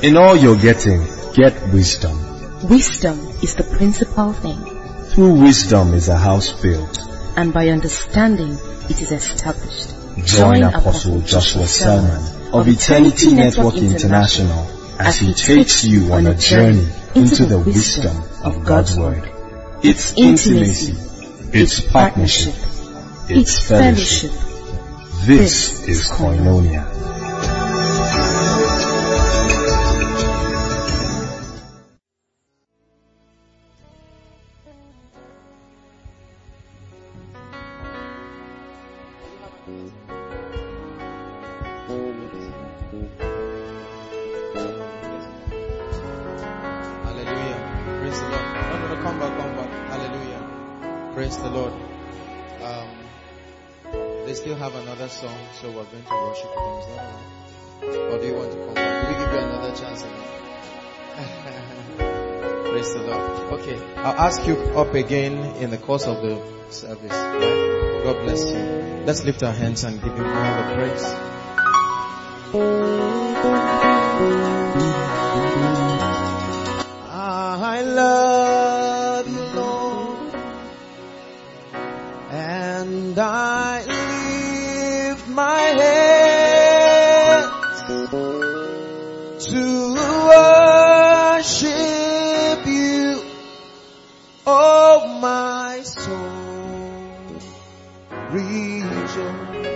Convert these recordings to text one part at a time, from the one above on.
In all you're getting, get wisdom. Wisdom is the principal thing. Through wisdom is a house built, and by understanding it is established. Join Apostle Joshua Selman of Eternity Network International as he takes you on a journey into the wisdom of God's Word. It's intimacy, it's partnership, it's fellowship. This is Koinonia. Song, so we're going to worship with them. Or do you want to come back? Do we give you another chance again? Praise the Lord. Okay, I'll ask you up again in the course of the service. Right? God bless you. Let's lift our hands and give Him all the praise. I love you, Lord, and I my hands to worship you, oh my soul, rejoice.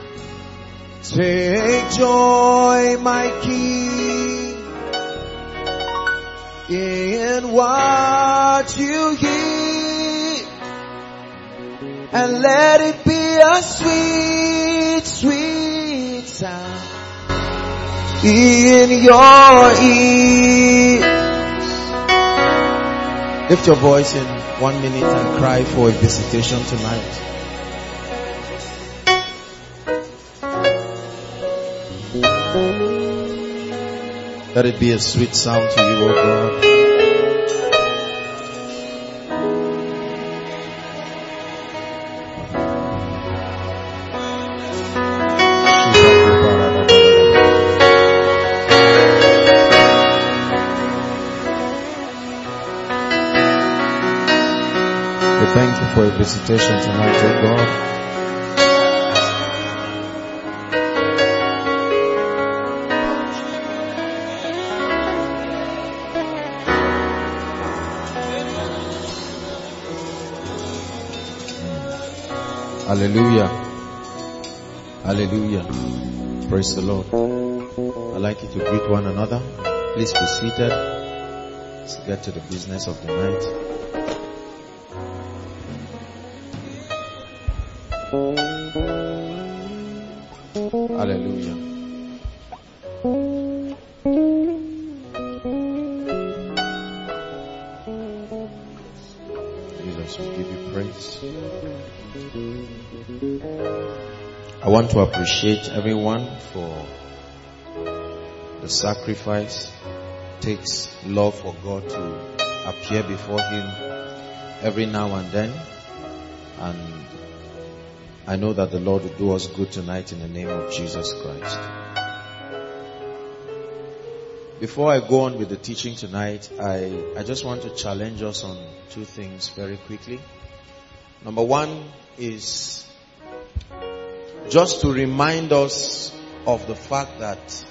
Take joy, my King, in what you hear, and let it be a sweet, sweet sound in your ears. Lift your voice in 1 minute and cry for a visitation tonight. Let it be a sweet sound to you, O God. Thank you for your visitation tonight, oh God. Hallelujah. Hallelujah. Praise the Lord. I'd like you to greet one another. Please be seated. Let's get to the business of the night. Hallelujah. Jesus, we give you praise. I want to appreciate everyone for the sacrifice. It takes love for God to appear before Him every now and then, and I know that the Lord will do us good tonight in the name of Jesus Christ. Before I go on with the teaching tonight, I just want to challenge us on two things very quickly. Number one is just to remind us of the fact that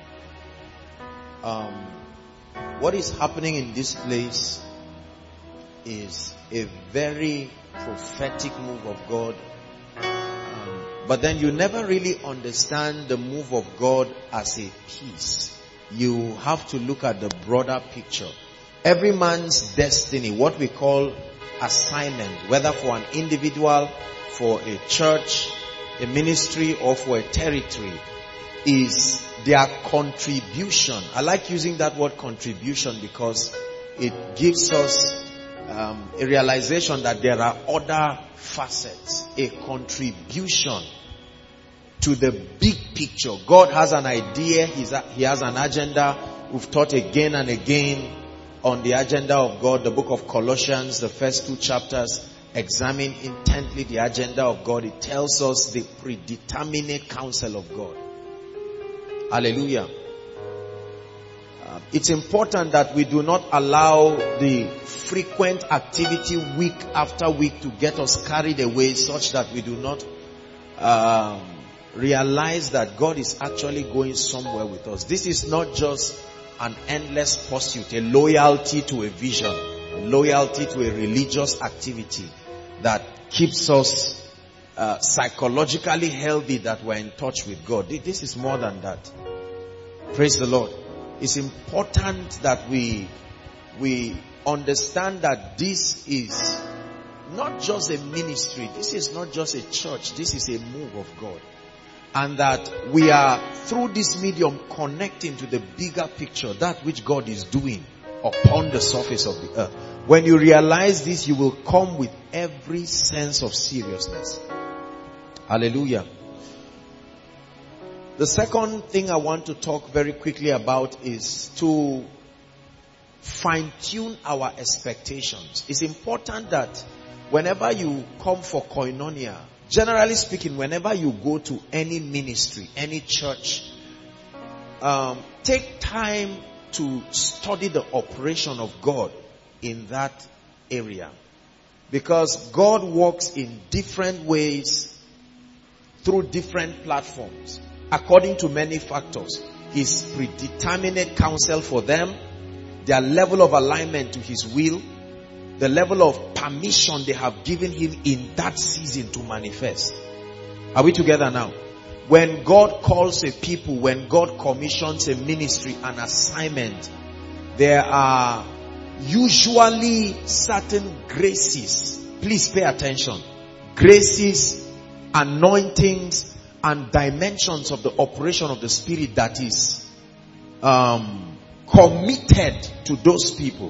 what is happening in this place is a very prophetic move of God. But then you never really understand the move of God as a piece. You have to look at the broader picture. Every man's destiny, what we call assignment, whether for an individual, for a church, a ministry, or for a territory, is their contribution. I like using that word contribution because it gives us a realization that there are other facets, a contribution to the big picture. God has an idea, He has an agenda. We've taught again and again on the agenda of God. The book of Colossians, the first 2 chapters, examine intently the agenda of God. It tells us the predeterminate counsel of God. Hallelujah. It's important that we do not allow the frequent activity week after week to get us carried away such that we do not realize that God is actually going somewhere with us. This is not just an endless pursuit, a loyalty to a vision, a loyalty to a religious activity that keeps us psychologically healthy, that we're in touch with God. This is more than that. Praise the Lord. It's important that we understand that this is not just a ministry. This is not just a church. This is a move of God. And that we are, through this medium, connecting to the bigger picture, that which God is doing upon the surface of the earth. When you realize this, you will come with every sense of seriousness. Hallelujah. The second thing I want to talk very quickly about is to fine-tune our expectations. It's important that whenever you come for koinonia, generally speaking, whenever you go to any ministry, any church, take time to study the operation of God in that area. Because God works in different ways through different platforms, according to many factors. His predeterminate counsel for them, their level of alignment to His will, the level of permission they have given Him in that season to manifest. Are we together now? When God calls a people, when God commissions a ministry, an assignment, there are usually certain graces. Please pay attention. Graces, anointings, and dimensions of the operation of the Spirit that is committed to those people.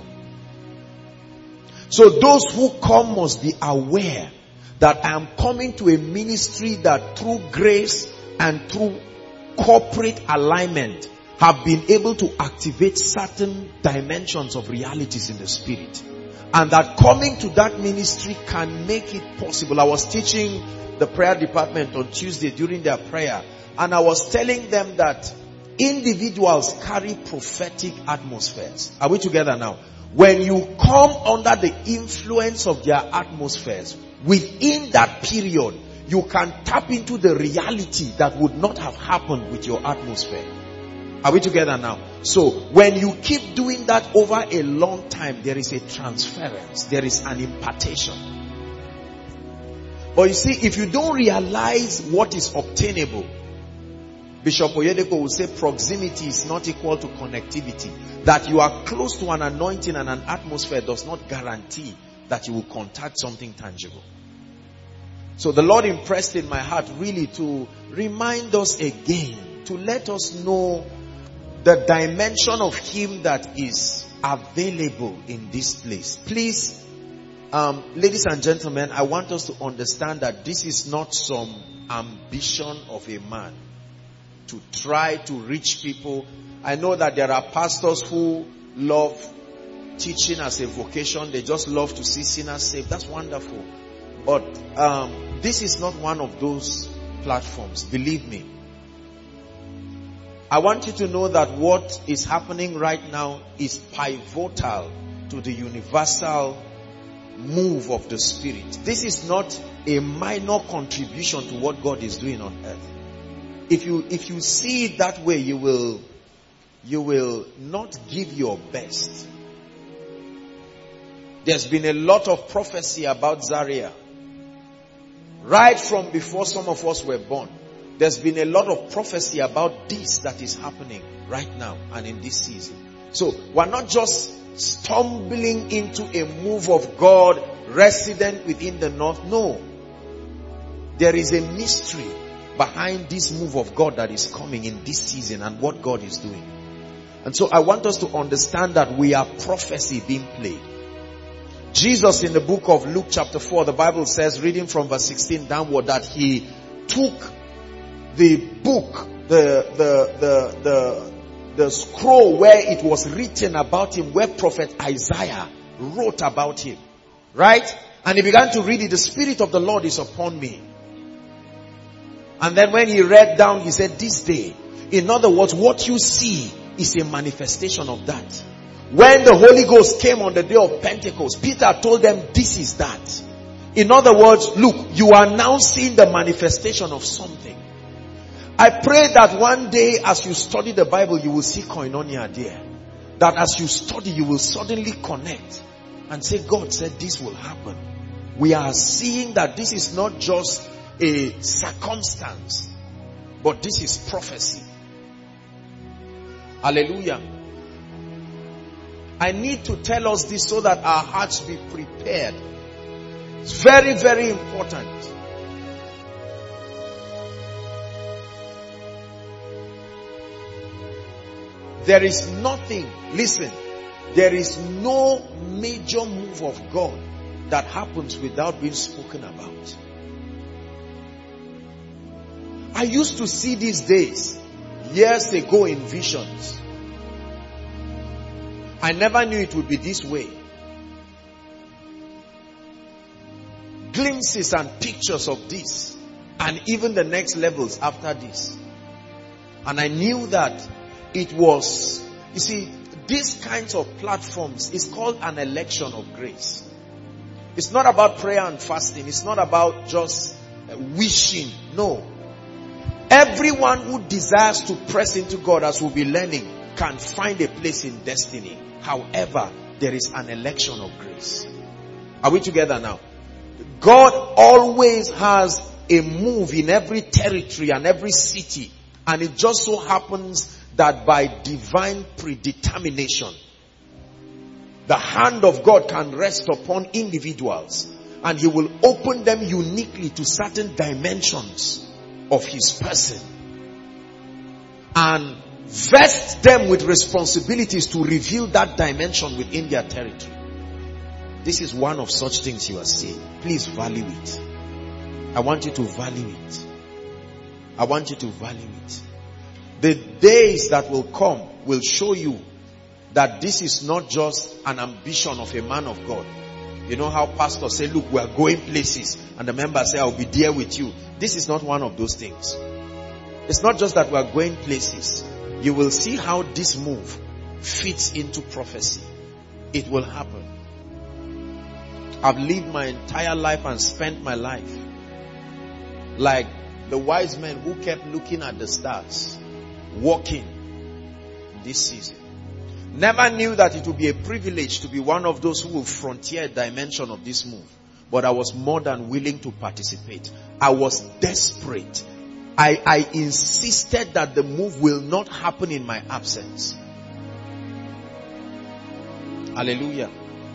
So those who come must be aware that I am coming to a ministry that through grace and through corporate alignment have been able to activate certain dimensions of realities in the Spirit. And that coming to that ministry can make it possible. I was teaching the prayer department on Tuesday during their prayer, and I was telling them that individuals carry prophetic atmospheres. Are we together now? When you come under the influence of their atmospheres, within that period, you can tap into the reality that would not have happened with your atmosphere. Are we together now? So, when you keep doing that over a long time, there is a transference. There is an impartation. But you see, if you don't realize what is obtainable, Bishop Oyedepo will say proximity is not equal to connectivity. That you are close to an anointing and an atmosphere does not guarantee that you will contact something tangible. So the Lord impressed in my heart really to remind us again, to let us know the dimension of Him that is available in this place. Please, ladies and gentlemen, I want us to understand that this is not some ambition of a man to try to reach people. I know that there are pastors who love teaching as a vocation. They just love to see sinners saved. That's wonderful. But this is not one of those platforms. Believe me. I want you to know that what is happening right now is pivotal to the universal move of the Spirit. This is not a minor contribution to what God is doing on earth. If you see it that way, you will not give your best. There's been a lot of prophecy about Zaria. Right from before some of us were born. There's been a lot of prophecy about this that is happening right now and in this season. So we're not just stumbling into a move of God resident within the north. No. There is a mystery behind this move of God that is coming in this season and what God is doing. And so I want us to understand that we are prophecy being played. Jesus in the book of Luke chapter 4, the Bible says, reading from verse 16 downward, that He took the book, the scroll where it was written about Him, where prophet Isaiah wrote about Him. Right? And He began to read it. The Spirit of the Lord is upon me. And then when He read down, He said, this day. In other words, what you see is a manifestation of that. When the Holy Ghost came on the day of Pentecost, Peter told them, this is that. In other words, look, you are now seeing the manifestation of something. I pray that one day as you study the Bible, you will see koinonia there. That as you study, you will suddenly connect and say, God said this will happen. We are seeing that this is not just a circumstance, but this is prophecy. Hallelujah. I need to tell us this so that our hearts be prepared. It's very, very important. There is nothing, listen, there is no major move of God that happens without being spoken about. I used to see these days, years ago in visions. I never knew it would be this way. Glimpses and pictures of this, and even the next levels after this. And I knew that it was, you see, these kinds of platforms is called an election of grace. It's not about prayer and fasting. It's not about just wishing. No. Everyone who desires to press into God, as we'll be learning, can find a place in destiny. However, there is an election of grace. Are we together now? God always has a move in every territory and every city. And it just so happens that by divine predetermination, the hand of God can rest upon individuals, and He will open them uniquely to certain dimensions of His person and vest them with responsibilities to reveal that dimension within their territory. This is one of such things you are seeing. Please value it. I want you to value it. I want you to value it. The days that will come will show you that this is not just an ambition of a man of God. You know how pastors say, look, we are going places, and the members say, I'll be there with you. This is not one of those things. It's not just that we are going places. You will see how this move fits into prophecy. It will happen. I've lived my entire life and spent my life like the wise men who kept looking at the stars, walking this season. Never knew that it would be a privilege to be one of those who will frontier a dimension of this move. But I was more than willing to participate. I was desperate. I insisted that the move will not happen in my absence. Hallelujah.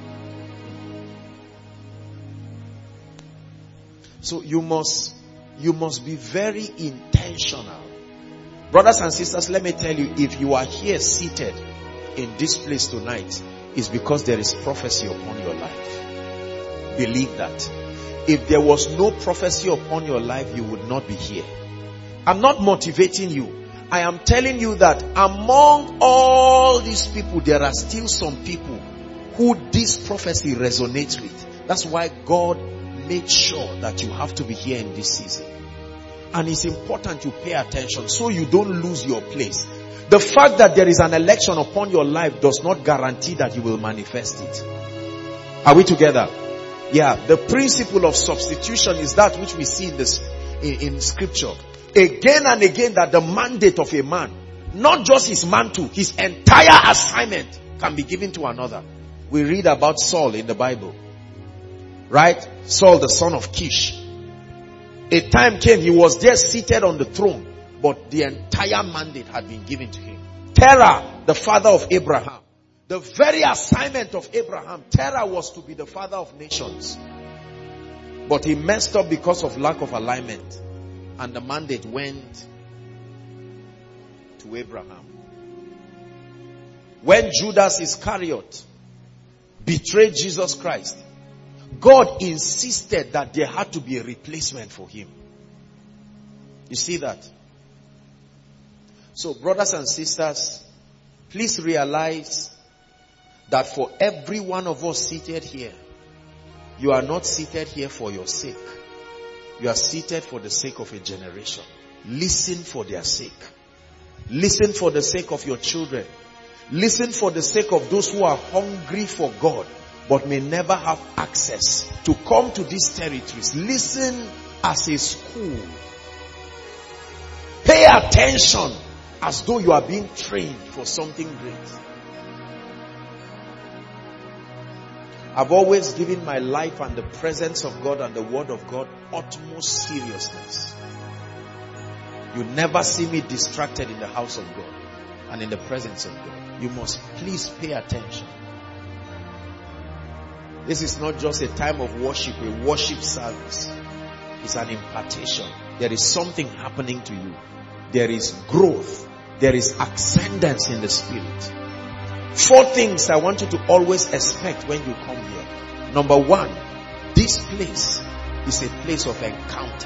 So you must be very intentional. Brothers and sisters, let me tell you, if you are here seated in this place tonight, it's because there is prophecy upon your life. Believe that. If there was no prophecy upon your life, you would not be here. I'm not motivating you. I am telling you that among all these people, there are still some people who this prophecy resonates with. That's why God made sure that you have to be here in this season. And it's important you pay attention so you don't lose your place. The fact that there is an election upon your life does not guarantee that you will manifest it. Are we together? Yeah, the principle of substitution is that which we see in scripture. Again and again, that the mandate of a man, not just his mantle, his entire assignment can be given to another. We read about Saul in the Bible. Right? Saul, the son of Kish. A time came, he was there seated on the throne, but the entire mandate had been given to him. Terah, the father of Abraham. The very assignment of Abraham, Terah was to be the father of nations. But he messed up because of lack of alignment. And the mandate went to Abraham. When Judas Iscariot betrayed Jesus Christ, God insisted that there had to be a replacement for him. You see that? So, brothers and sisters, please realize that for every one of us seated here, you are not seated here for your sake. You are seated for the sake of a generation. Listen for their sake. Listen for the sake of your children. Listen for the sake of those who are hungry for God but may never have access to come to these territories. Listen as a school. Pay attention as though you are being trained for something great. I've always given my life and the presence of God and the word of God utmost seriousness. You never see me distracted in the house of God and in the presence of God. You must please pay attention. This is not just a time of worship, a worship service. It's an impartation. There is something happening to you. There is growth. There is ascendance in the spirit. 4 things I want you to always expect when you come here. Number 1, this place is a place of encounter.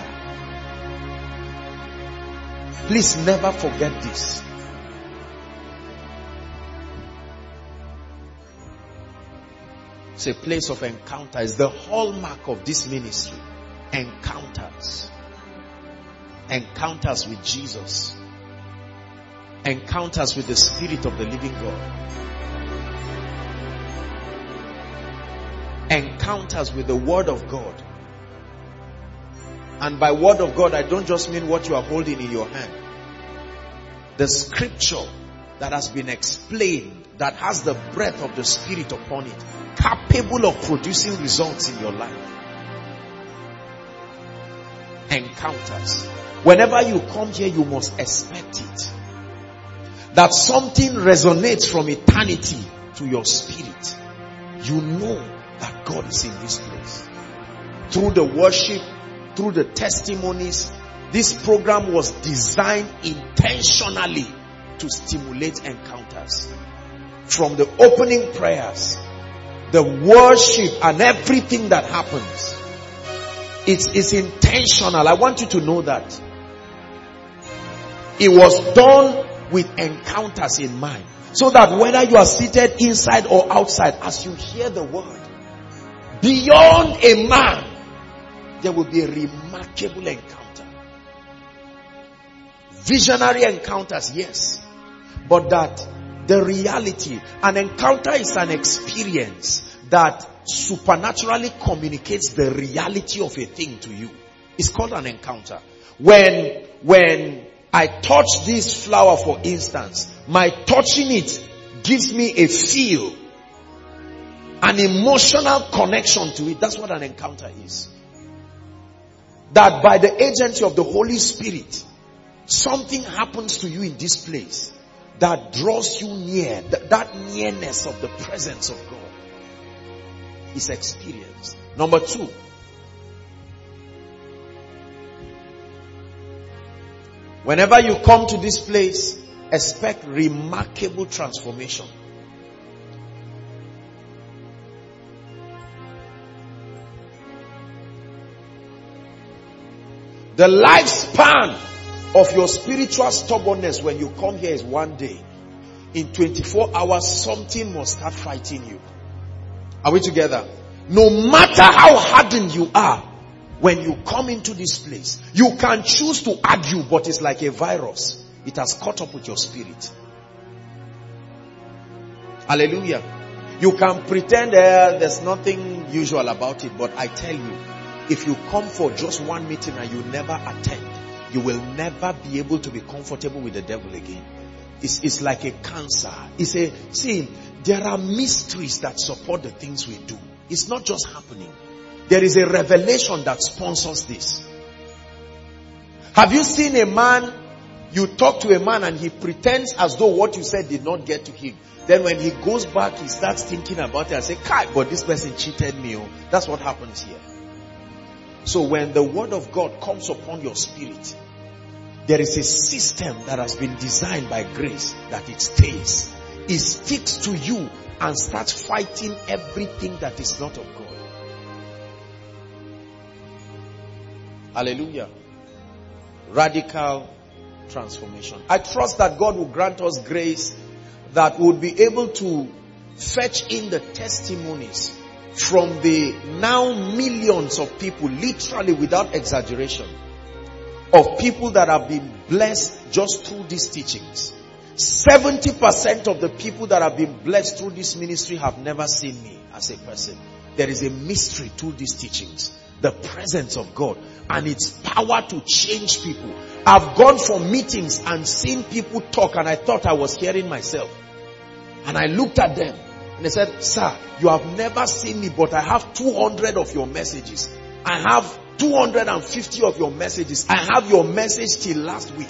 Please never forget this. It's a place of encounter. It's the hallmark of this ministry. Encounters. Encounters with Jesus. Encounters with the Spirit of the living God. Encounters with the Word of God. And by Word of God, I don't just mean what you are holding in your hand. The scripture that has been explained, that has the breath of the Spirit upon it, capable of producing results in your life. Encounters. Whenever you come here, you must expect it. That something resonates from eternity to your spirit. You know that God is in this place. Through the worship, through the testimonies, this program was designed intentionally to stimulate encounters. From the opening prayers, the worship and everything that happens, it's intentional. I want you to know that. It was done with encounters in mind. So that whether you are seated inside or outside, as you hear the word, beyond a man, there will be a remarkable encounter. Visionary encounters, yes. But that the reality, an encounter is an experience that supernaturally communicates the reality of a thing to you. It's called an encounter. When I touch this flower, for instance, my touching it gives me a feel, an emotional connection to it. That's what an encounter is. That by the agency of the Holy Spirit, something happens to you in this place that draws you near. That nearness of the presence of God is experienced. Number 2. Whenever you come to this place, expect remarkable transformation. The lifespan of your spiritual stubbornness when you come here is 1 day. In 24 hours, something must start fighting you. Are we together? No matter how hardened you are, when you come into this place, you can choose to argue, but it's like a virus. It has caught up with your spirit. Hallelujah. You can pretend there's nothing usual about it, but I tell you, if you come for just one meeting and you never attend, you will never be able to be comfortable with the devil again. It's like a cancer. See, there are mysteries that support the things we do. It's not just happening. There is a revelation that sponsors this. Have you seen a man, you talk to a man and he pretends as though what you said did not get to him. Then when he goes back, he starts thinking about it and say, "Kai, but this person cheated me." Oh. That's what happens here. So when the word of God comes upon your spirit, there is a system that has been designed by grace that it stays. It sticks to you and starts fighting everything that is not of God. Hallelujah. Radical transformation. I trust that God will grant us grace that we'll be able to fetch in the testimonies from the now millions of people, literally without exaggeration, of people that have been blessed just through these teachings. 70% of the people that have been blessed through this ministry have never seen me as a person. There is a mystery to these teachings. The presence of God and its power to change people. I've gone for meetings and seen people talk and I thought I was hearing myself. And I looked at them and they said, sir, you have never seen me, but I have 200 of your messages. I have 250 of your messages. I have your message till last week.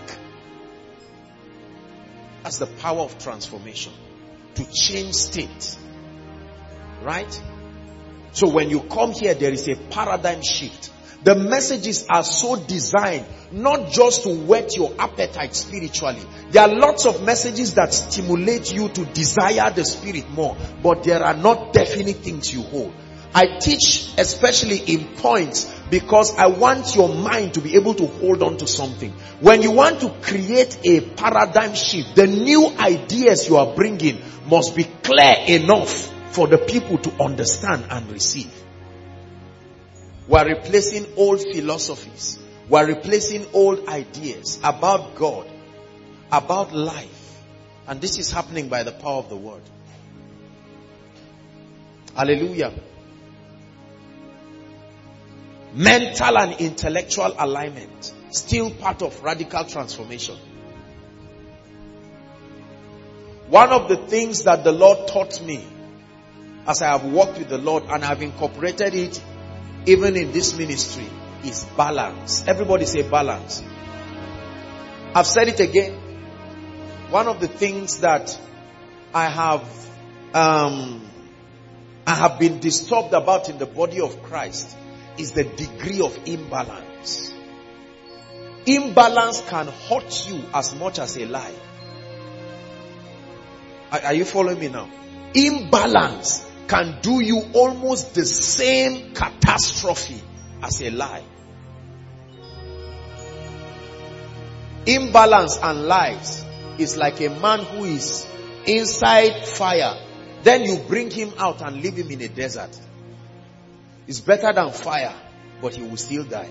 That's the power of transformation. To change state. Right? So when you come here, there is a paradigm shift. The messages are so designed not just to whet your appetite spiritually. There are lots of messages that stimulate you to desire the spirit more, but there are not definite things you hold. I teach especially in points because I want your mind to be able to hold on to something. When you want to create a paradigm shift, the new ideas you are bringing must be clear enough for the people to understand and receive. We're replacing old philosophies. We're replacing old ideas about God, about life. And this is happening by the power of the word. Hallelujah. Mental and intellectual alignment. Still part of radical transformation. One of the things that the Lord taught me as I have walked with the Lord and I have incorporated it even in this ministry is balance. Everybody say balance. I've said it again. One of the things that I have been disturbed about in the body of Christ is the degree of imbalance. Imbalance can hurt you as much as a lie. Are you following me now? Imbalance can do you almost the same catastrophe as a lie. Imbalance and lies is like a man who is inside fire. Then you bring him out and leave him in a desert. It's better than fire, but he will still die.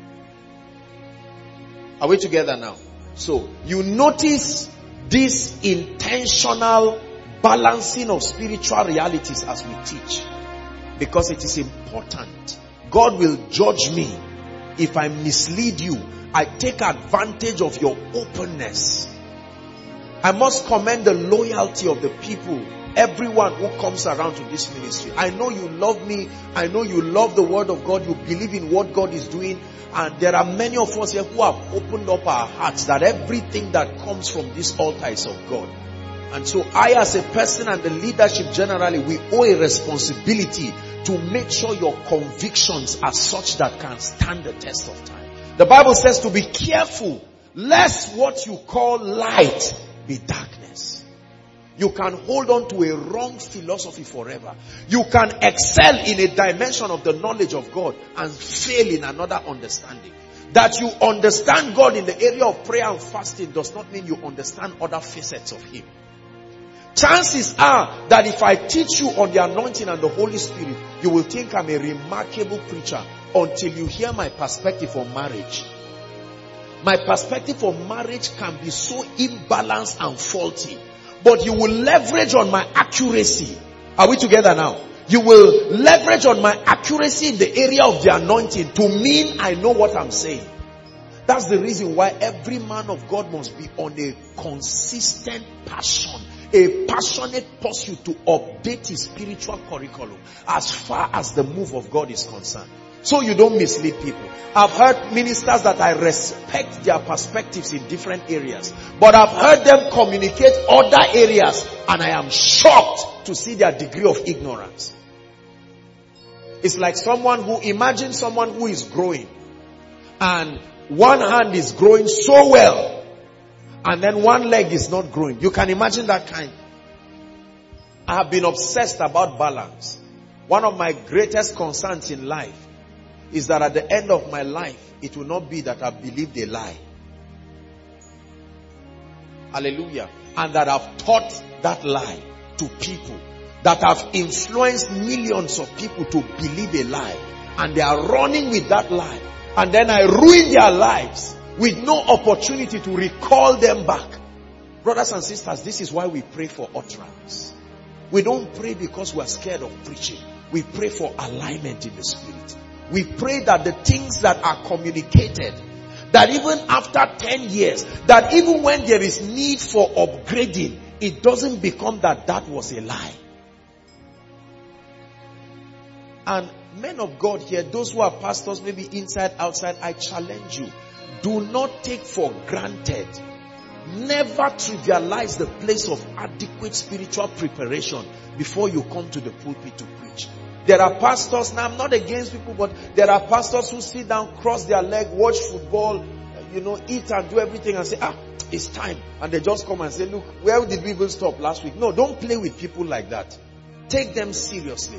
Are we together now? So, you notice this intentional balancing of spiritual realities as we teach. Because it is important. God will judge me if I mislead you. I take advantage of your openness. I must commend the loyalty of the people. Everyone who comes around to this ministry. I know you love me. I know you love the word of God. You believe in what God is doing. And there are many of us here who have opened up our hearts that everything that comes from this altar is of God. And so I, as a person and the leadership generally, we owe a responsibility to make sure your convictions are such that can stand the test of time. The Bible says to be careful lest what you call light be darkness. You can hold on to a wrong philosophy forever. You can excel in a dimension of the knowledge of God and fail in another understanding. That you understand God in the area of prayer and fasting does not mean you understand other facets of Him. Chances are that if I teach you on the anointing and the Holy Spirit, you will think I'm a remarkable preacher until you hear my perspective on marriage. My perspective on marriage can be so imbalanced and faulty. But you will leverage on my accuracy. Are we together now? You will leverage on my accuracy in the area of the anointing to mean I know what I'm saying. That's the reason why every man of God must be on a consistent passion, a passionate pursuit to update his spiritual curriculum as far as the move of God is concerned. So you don't mislead people. I've heard ministers that I respect their perspectives in different areas, but I've heard them communicate other areas and I am shocked to see their degree of ignorance. It's like imagine someone who is growing and one hand is growing so well and then one leg is not growing. You can imagine that kind. I have been obsessed about balance. One of my greatest concerns in life is that at the end of my life, it will not be that I've believed a lie. Hallelujah. And that I've taught that lie to people. That I've influenced millions of people to believe a lie. And they are running with that lie. And then I ruin their lives. with no opportunity to recall them back. Brothers and sisters, this is why we pray for utterance. We don't pray because we are scared of preaching. We pray for alignment in the spirit. We pray that the things that are communicated, that even after 10 years, that even when there is need for upgrading, it doesn't become that was a lie. And men of God here, those who are pastors, maybe inside, outside, I challenge you. Do not take for granted, never trivialize the place of adequate spiritual preparation before you come to the pulpit to preach. There are pastors, now I'm not against people, but there are pastors who sit down, cross their leg, watch football, eat and do everything and say, it's time. And they just come and say, look, where did we even stop last week? No, don't play with people like that. Take them seriously.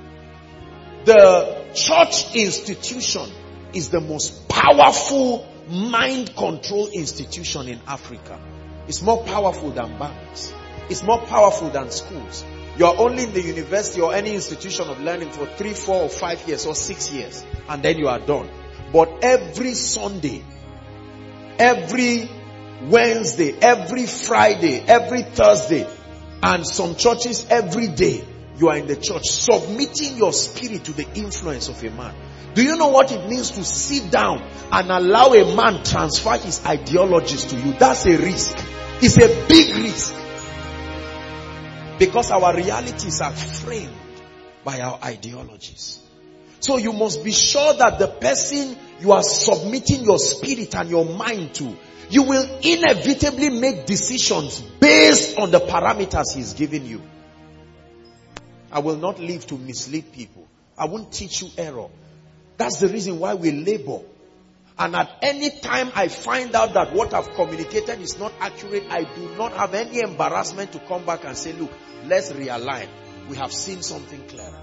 The church institution is the most powerful mind control institution in Africa. It's more powerful than banks. It's more powerful than schools. You're only in the university or any institution of learning for 3, 4 or 5 years or 6 years, and then you are done. But every Sunday, every Wednesday, every Friday, every Thursday, and some churches every day, you are in the church submitting your spirit to the influence of a man. Do you know what it means to sit down and allow a man transfer his ideologies to you? That's a risk. It's a big risk. Because our realities are framed by our ideologies. So you must be sure that the person you are submitting your spirit and your mind to, you will inevitably make decisions based on the parameters he's given you. I will not live to mislead people. I won't teach you error. That's the reason why we labor. And at any time I find out that what I've communicated is not accurate, I do not have any embarrassment to come back and say, look, let's realign. We have seen something clearer.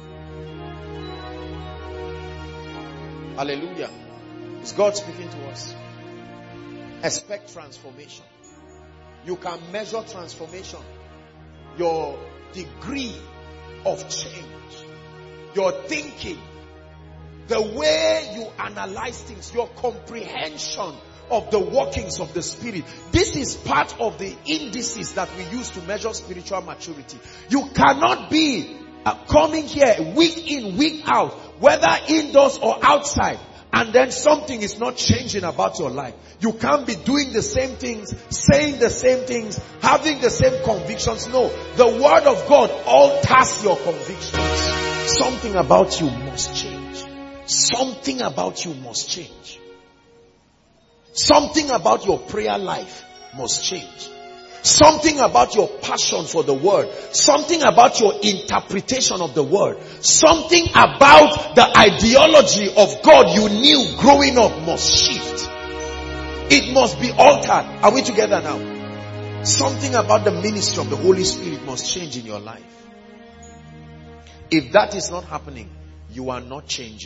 Hallelujah. Is God speaking to us? Expect transformation. You can measure transformation. Your degree of change. Your thinking. The way you analyze things, your comprehension of the workings of the Spirit. This is part of the indices that we use to measure spiritual maturity. You cannot be coming here week in, week out, whether indoors or outside, and then something is not changing about your life. You can't be doing the same things, saying the same things, having the same convictions. No, the Word of God alters your convictions. Something about you must change. Something about you must change. Something about your prayer life must change. Something about your passion for the word. Something about your interpretation of the word. Something about the ideology of God you knew growing up must shift. It must be altered. Are we together now? Something about the ministry of the Holy Spirit must change in your life. If that is not happening, you are not changing.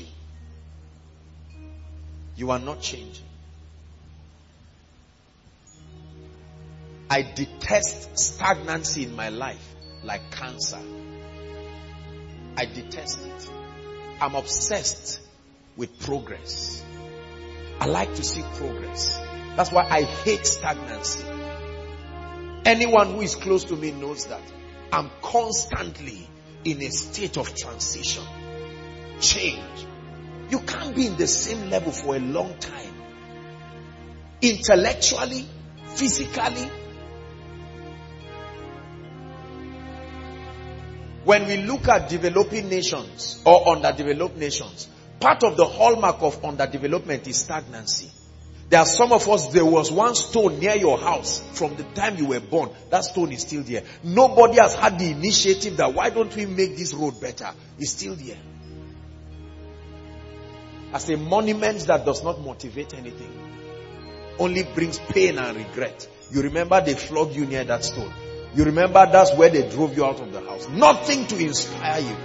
You are not changing. I detest stagnancy in my life like cancer. I detest it. I'm obsessed with progress. I like to see progress. That's why I hate stagnancy. Anyone who is close to me knows that. I'm constantly in a state of transition. Change. You can't be in the same level for a long time. Intellectually, physically. When we look at developing nations or underdeveloped nations, part of the hallmark of underdevelopment is stagnancy. There are some of us, there was one stone near your house from the time you were born. That stone is still there. Nobody has had the initiative that why don't we make this road better? It's still there. As a monument that does not motivate anything, only brings pain and regret. You remember they flogged you near that stone. You remember that's where they drove you out of the house. Nothing to inspire you.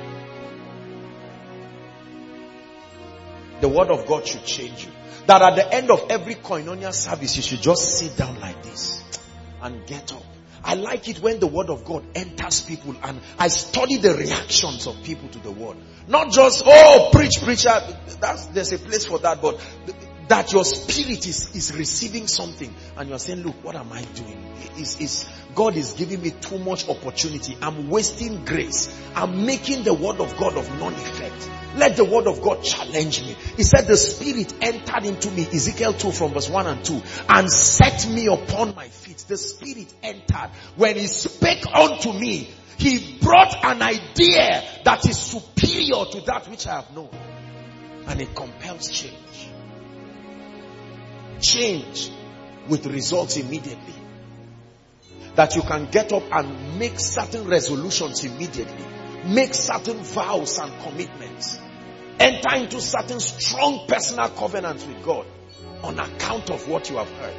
The word of God should change you. That at the end of every koinonia service, you should just sit down like this and get up. I like it when the word of God enters people and I study the reactions of people to the word. Not just, oh, preacher. There's a place for that, but that your spirit is receiving something and you're saying, look, what am I doing? God is giving me too much opportunity. I'm wasting grace. I'm making the word of God of none effect. Let the word of God challenge me. He said the spirit entered into me, Ezekiel 2 from verse 1 and 2, and set me upon my feet. The spirit entered. When he spake unto me, he brought an idea that is superior to that which I have known. And it compels change. Change with results immediately. That you can get up and make certain resolutions immediately. Make certain vows and commitments. Enter into certain strong personal covenants with God on account of what you have heard.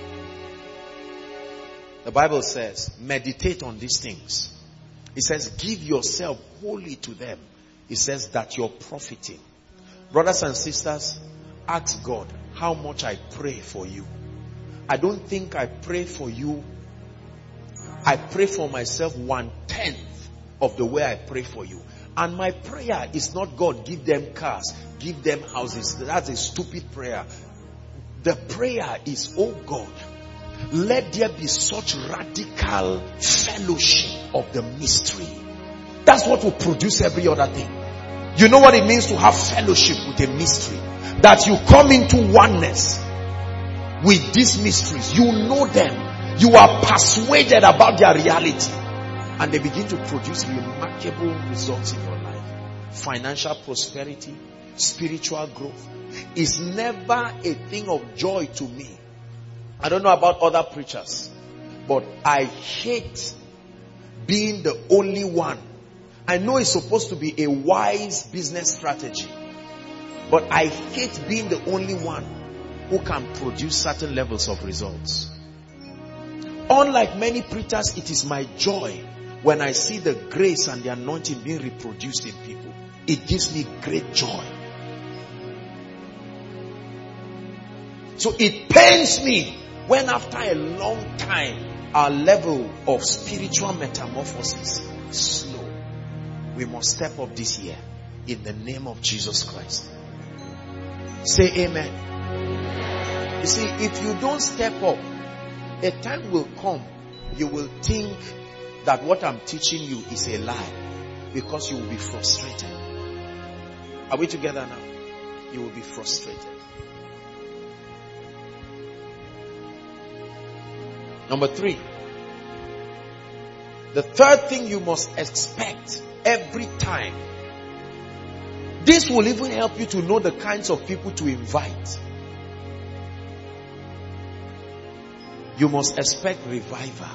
The Bible says, meditate on these things. It says, give yourself wholly to them. It says that you're profiting. Brothers and sisters, ask God how much I pray for you. I don't think I pray for you. I pray for myself 1/10 of the way I pray for you. And my prayer is not, God, give them cars, give them houses. That's a stupid prayer. The prayer is, oh God, let there be such radical fellowship of the mystery. That's what will produce every other thing. You know what it means to have fellowship with a mystery? That you come into oneness with these mysteries. You know them. You are persuaded about their reality. And they begin to produce remarkable results in your life. Financial prosperity, spiritual growth is never a thing of joy to me. I don't know about other preachers, but I hate being the only one. I know it's supposed to be a wise business strategy, but I hate being the only one who can produce certain levels of results. Unlike many preachers, it is my joy when I see the grace and the anointing being reproduced in people. It gives me great joy. So it pains me when after a long time, our level of spiritual metamorphosis is slow. We must step up this year in the name of Jesus Christ. Say amen. You see, if you don't step up, a time will come, you will think that what I'm teaching you is a lie, because you will be frustrated. Are we together now? You will be frustrated. Number 3. The third thing you must expect every time. This will even help you to know the kinds of people to invite. You must expect revival.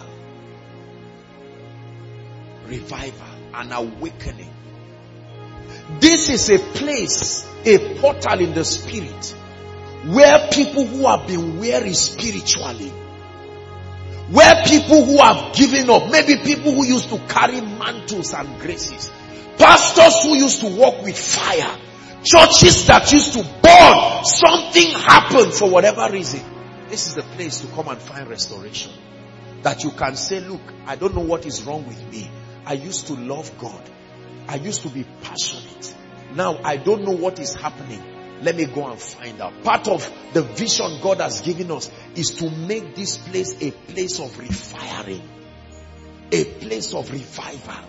Revival, an awakening. This is a place, a portal in the spirit, where people who have been weary spiritually, where people who have given up, maybe people who used to carry mantles and graces, pastors who used to walk with fire, churches that used to burn, something happened for whatever reason. This is the place to come and find restoration. That you can say, look, I don't know what is wrong with me. I used to love God. I used to be passionate. Now I don't know what is happening. Let me go and find out. Part of the vision God has given us is to make this place a place of refiring. A place of revival.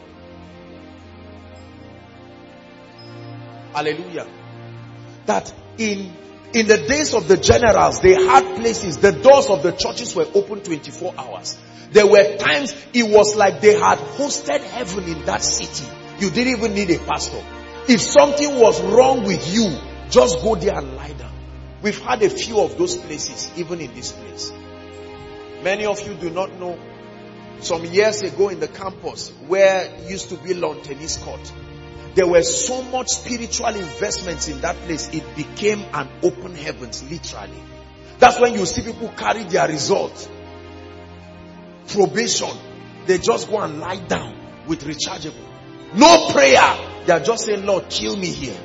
Hallelujah. That in the days of the generals, they had places, the doors of the churches were open 24 hours. There were times it was like they had hosted heaven in that city. You didn't even need a pastor. If something was wrong with you, just go there and lie down. We've had a few of those places, even in this place. Many of you do not know, some years ago in the campus, where used to be lawn tennis court, there were so much spiritual investments in that place, it became an open heavens, literally. That's when you see people carry their results. Probation. They just go and lie down with rechargeable. No prayer. They are just saying, Lord, kill me here.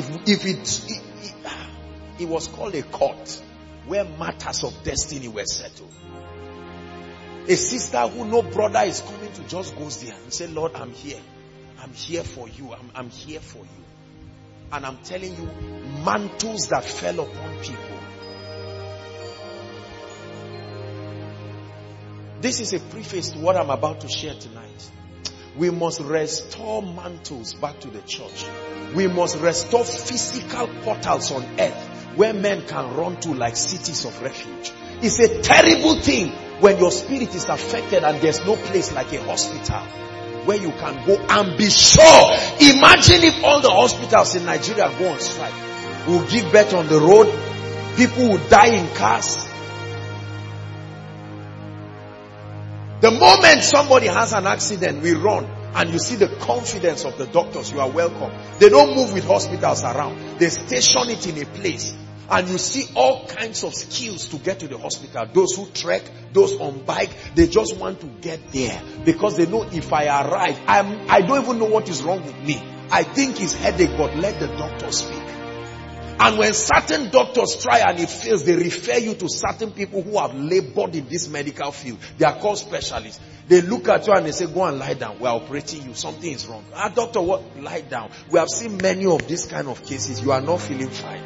It was called a court where matters of destiny were settled. A sister who no brother is coming to just goes there and say, Lord, I'm here. I'm here for you. I'm here for you. And I'm telling you, mantles that fell upon people This is a preface to what I'm about to share tonight. We must restore mantles back to the church. We must restore physical portals on earth where men can run to like cities of refuge. It's a terrible thing when your spirit is affected and there's no place like a hospital where you can go and be sure. Imagine if all the hospitals in Nigeria go on strike. We'll give birth on the road. People will die in cars. The moment somebody has an accident, we run. And you see the confidence of the doctors. You are welcome. They don't move with hospitals around. They station it in a place. And you see all kinds of skills to get to the hospital. Those who trek, those on bike, they just want to get there. Because they know if I arrive, I don't even know what is wrong with me. I think it's headache, but let the doctor speak. And when certain doctors try and it fails, they refer you to certain people who have labored in this medical field. They are called specialists. They look at you and they say, go and lie down. We are operating you. Something is wrong. Doctor, what? Lie down. We have seen many of these kind of cases. You are not feeling fine.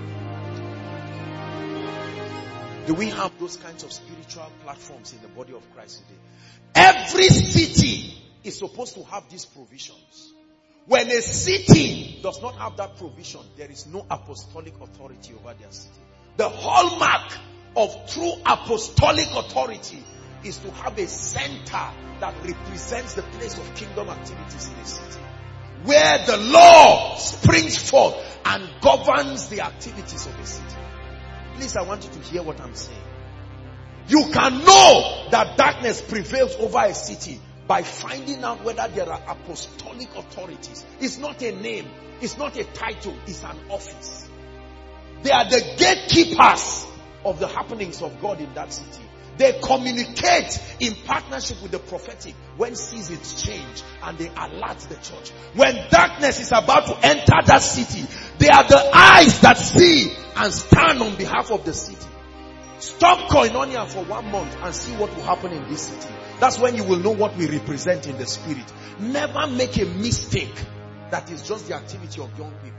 Do we have those kinds of spiritual platforms in the body of Christ today? Every city is supposed to have these provisions. When a city does not have that provision, there is no apostolic authority over their city. The hallmark of true apostolic authority is to have a center that represents the place of kingdom activities in a city, where the law springs forth and governs the activities of a city. Please, I want you to hear what I'm saying. You can know that darkness prevails over a city by finding out whether there are apostolic authorities. It's not a name. It's not a title. It's an office. They are the gatekeepers of the happenings of God in that city. They communicate in partnership with the prophetic when seasons change, and they alert the church. When darkness is about to enter that city, they are the eyes that see and stand on behalf of the city. Stop koinonia for 1 month and see what will happen in this city. That's when you will know what we represent in the spirit. Never make a mistake that is just the activity of young people.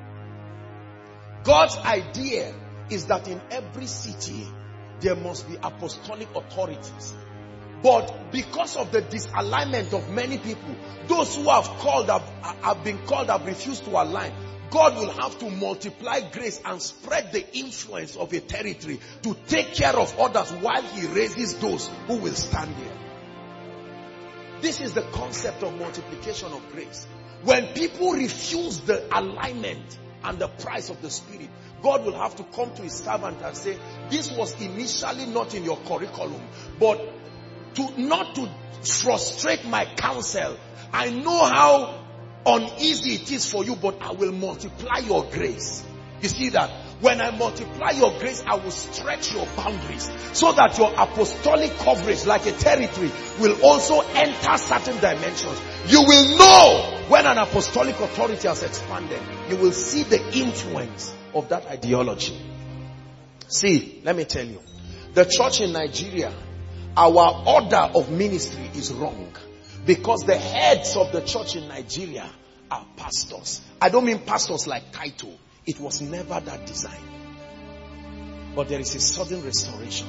God's idea is that in every city there must be apostolic authorities. But because of the disalignment of many people, those who have been called have refused to align. God will have to multiply grace and spread the influence of a territory to take care of others while he raises those who will stand there. This is the concept of multiplication of grace. When people refuse the alignment and the price of the Spirit, God will have to come to his servant and say, this was initially not in your curriculum, but not to frustrate my counsel. I know how uneasy it is for you, but I will multiply your grace. You see that? When I multiply your grace, I will stretch your boundaries so that your apostolic coverage, like a territory, will also enter certain dimensions. You will know when an apostolic authority has expanded. You will see the influence of that ideology. See, let me tell you. The church in Nigeria, our order of ministry is wrong. Because the heads of the church in Nigeria are pastors. I don't mean pastors like Kaito. It was never that design. But there is a sudden restoration.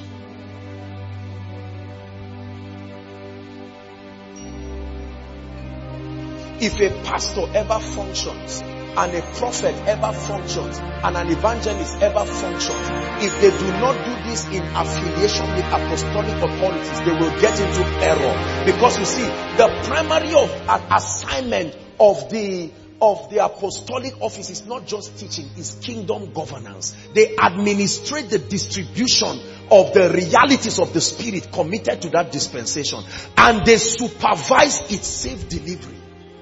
If a pastor ever functions, and a prophet ever functions, and an evangelist ever functions, if they do not do this in affiliation with apostolic authorities, they will get into error. Because you see, the primary assignment of the apostolic office is not just teaching, it's kingdom governance. They administrate the distribution of the realities of the Spirit committed to that dispensation, and they supervise its safe delivery.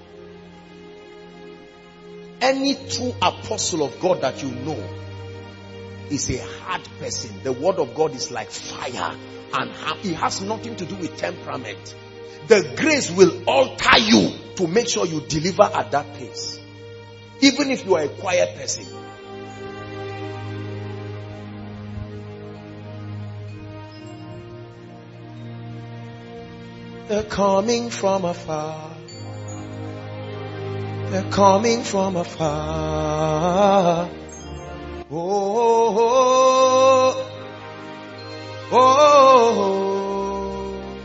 Any true apostle of God that you know is a hard person. The word of God is like fire, and it has nothing to do with temperament. The grace will alter you to make sure you deliver at that pace, even if you are a quiet person. They're coming from afar. They're coming from afar. Oh, oh, oh,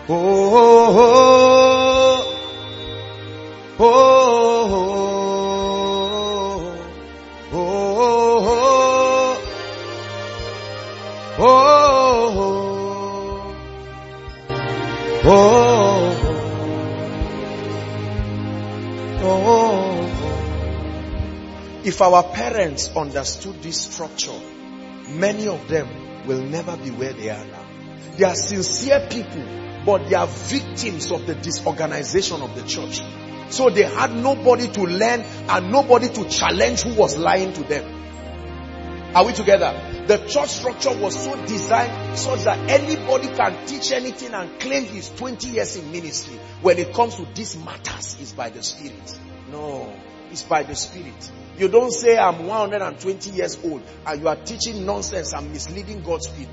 If our parents understood this structure, many of them will never be where they are now. They are sincere people, but they are victims of the disorganization of the church. So they had nobody to learn and nobody to challenge who was lying to them. Are we together? The church structure was so designed so that anybody can teach anything and claim he's 20 years in ministry. When it comes to these matters, it's by the Spirit. No, it's by the Spirit. You don't say I'm 120 years old and you are teaching nonsense and misleading God's people.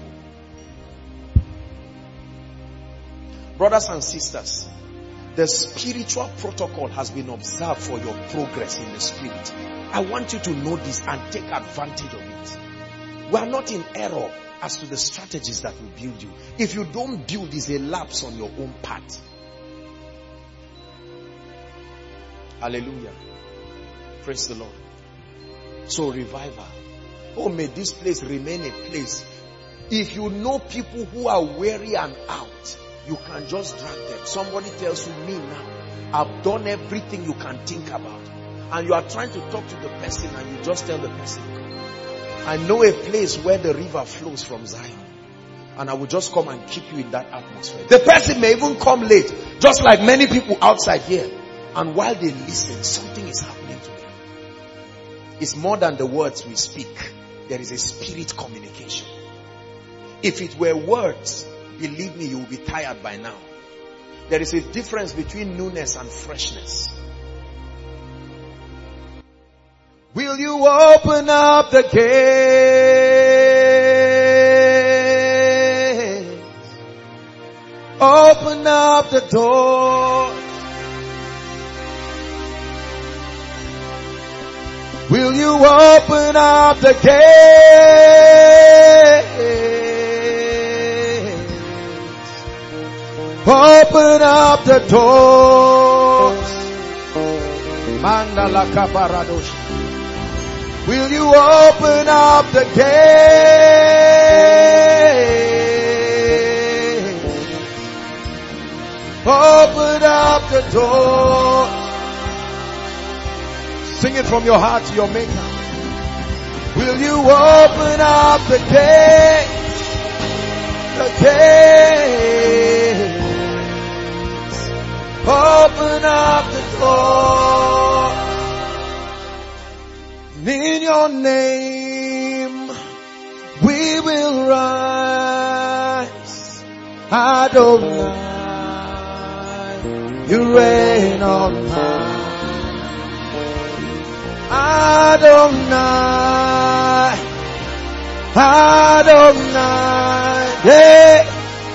Brothers and sisters, the spiritual protocol has been observed for your progress in the Spirit. I want you to know this and take advantage of it. We are not in error as to the strategies that will build you. If you don't build, it's a lapse on your own part. Hallelujah. Praise the Lord. So revival. Oh, may this place remain a place. If you know people who are weary and out, you can just drag them. Somebody tells you, me now, I've done everything you can think about. And you are trying to talk to the person and you just tell the person, I know a place where the river flows from Zion. And I will just come and keep you in that atmosphere. The person may even come late, just like many people outside here. And while they listen, something is happening to them. It's more than the words we speak. There is a spirit communication. If it were words, believe me, you will be tired by now. There is a difference between newness and freshness. Will you open up the gate? Open up the door. Will you open up the gate? Open up the doors. Mandala Kaparadosh. Will you open up the gate? Open up the door. Sing it from your heart to your Maker. Will you open up the gate? The gate. Open up the door. In your name we will rise. Adonai, you reign on high. Adonai, Adonai, yeah.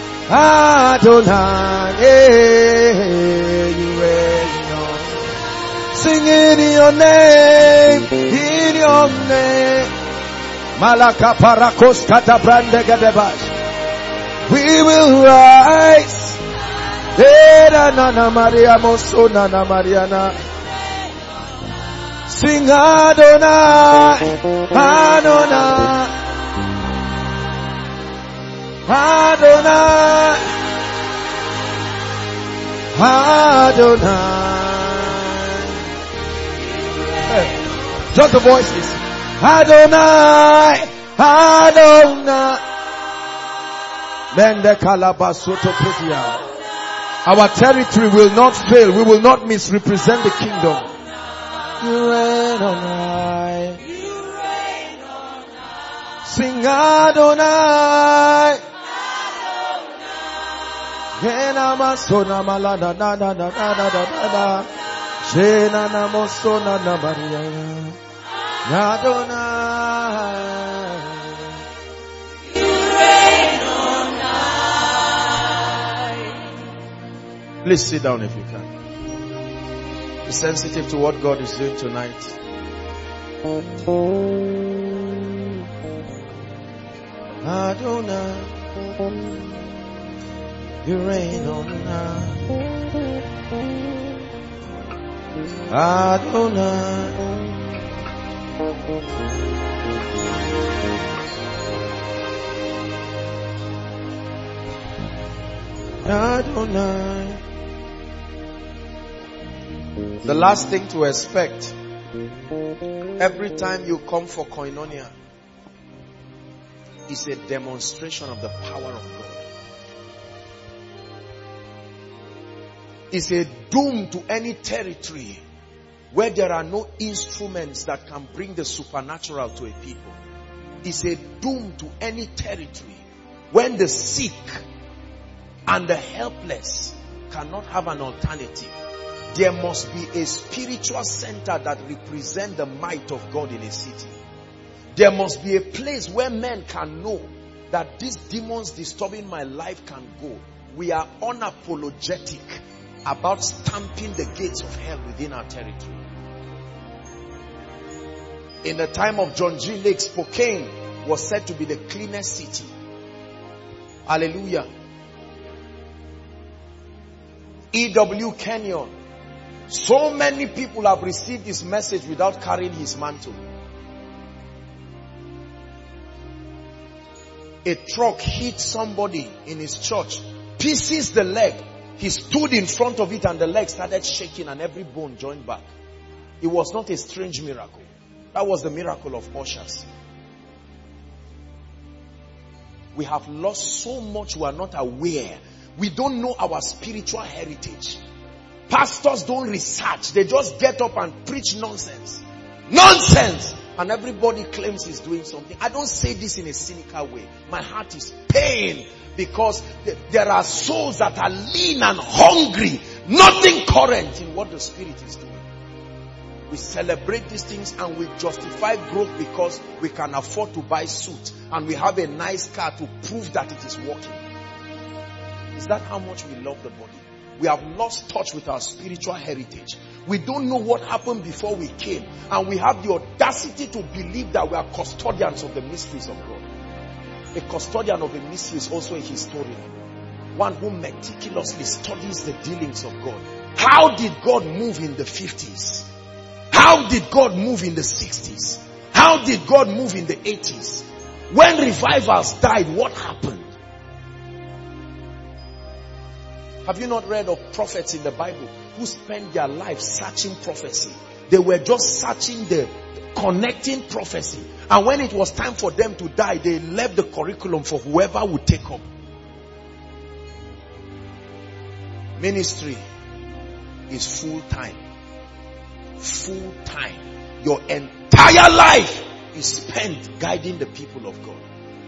Adonai, yeah. You reign on. Sing in your name, in your name. Malaka parakos katabrande gadebash. We will rise. Era nana Maria moso nana Mariana. Sing Adonai, Adonai, Adonai, Adonai. Hey, just the voices. Adonai, Adonai. Mende kalabasoto predia. Our territory will not fail. We will not misrepresent the kingdom. You reign on high. You reign on high. Sing Adonai. Adonai. Sona malada na na na na na na na. Shena na mosona na Maria. Adonai. You reign on high. Please sit down if you can. Be sensitive to what God is doing tonight. Adonai, You reign on high. Adonai. Adonai. The last thing to expect every time you come for koinonia is a demonstration of the power of God. It's a doom to any territory where there are no instruments that can bring the supernatural to a people. It's a doom to any territory when the sick and the helpless cannot have an alternative. There must be a spiritual center that represents the might of God in a city. There must be a place where men can know that these demons disturbing my life can go. We are unapologetic about stamping the gates of hell within our territory. In the time of John G. Lake, Spokane was said to be the cleanest city. Hallelujah. E.W. Kenyon. So many people have received his message without carrying his mantle. A truck hit somebody in his church, pieces the leg. He stood in front of it and the leg started shaking and every bone joined back. It was not a strange miracle. That was the miracle of ushers. We have lost so much, we are not aware. We don't know our spiritual heritage. Pastors don't research. They just get up and preach nonsense. Nonsense! And everybody claims he's doing something. I don't say this in a cynical way. My heart is pain because there are souls that are lean and hungry. Nothing current in what the Spirit is doing. We celebrate these things and we justify growth because we can afford to buy suit and we have a nice car to prove that it is working. Is that how much we love the body? We have lost touch with our spiritual heritage. We don't know what happened before we came. And we have the audacity to believe that we are custodians of the mysteries of God. A custodian of a mystery is also a historian. One who meticulously studies the dealings of God. How did God move in the 50s? How did God move in the 60s? How did God move in the 80s? When revivals died, what happened? Have you not read of prophets in the Bible who spent their life searching prophecy? They were just searching the connecting prophecy. And when it was time for them to die, they left the curriculum for whoever would take up. Ministry is full time. Full time. Your entire life is spent guiding the people of God.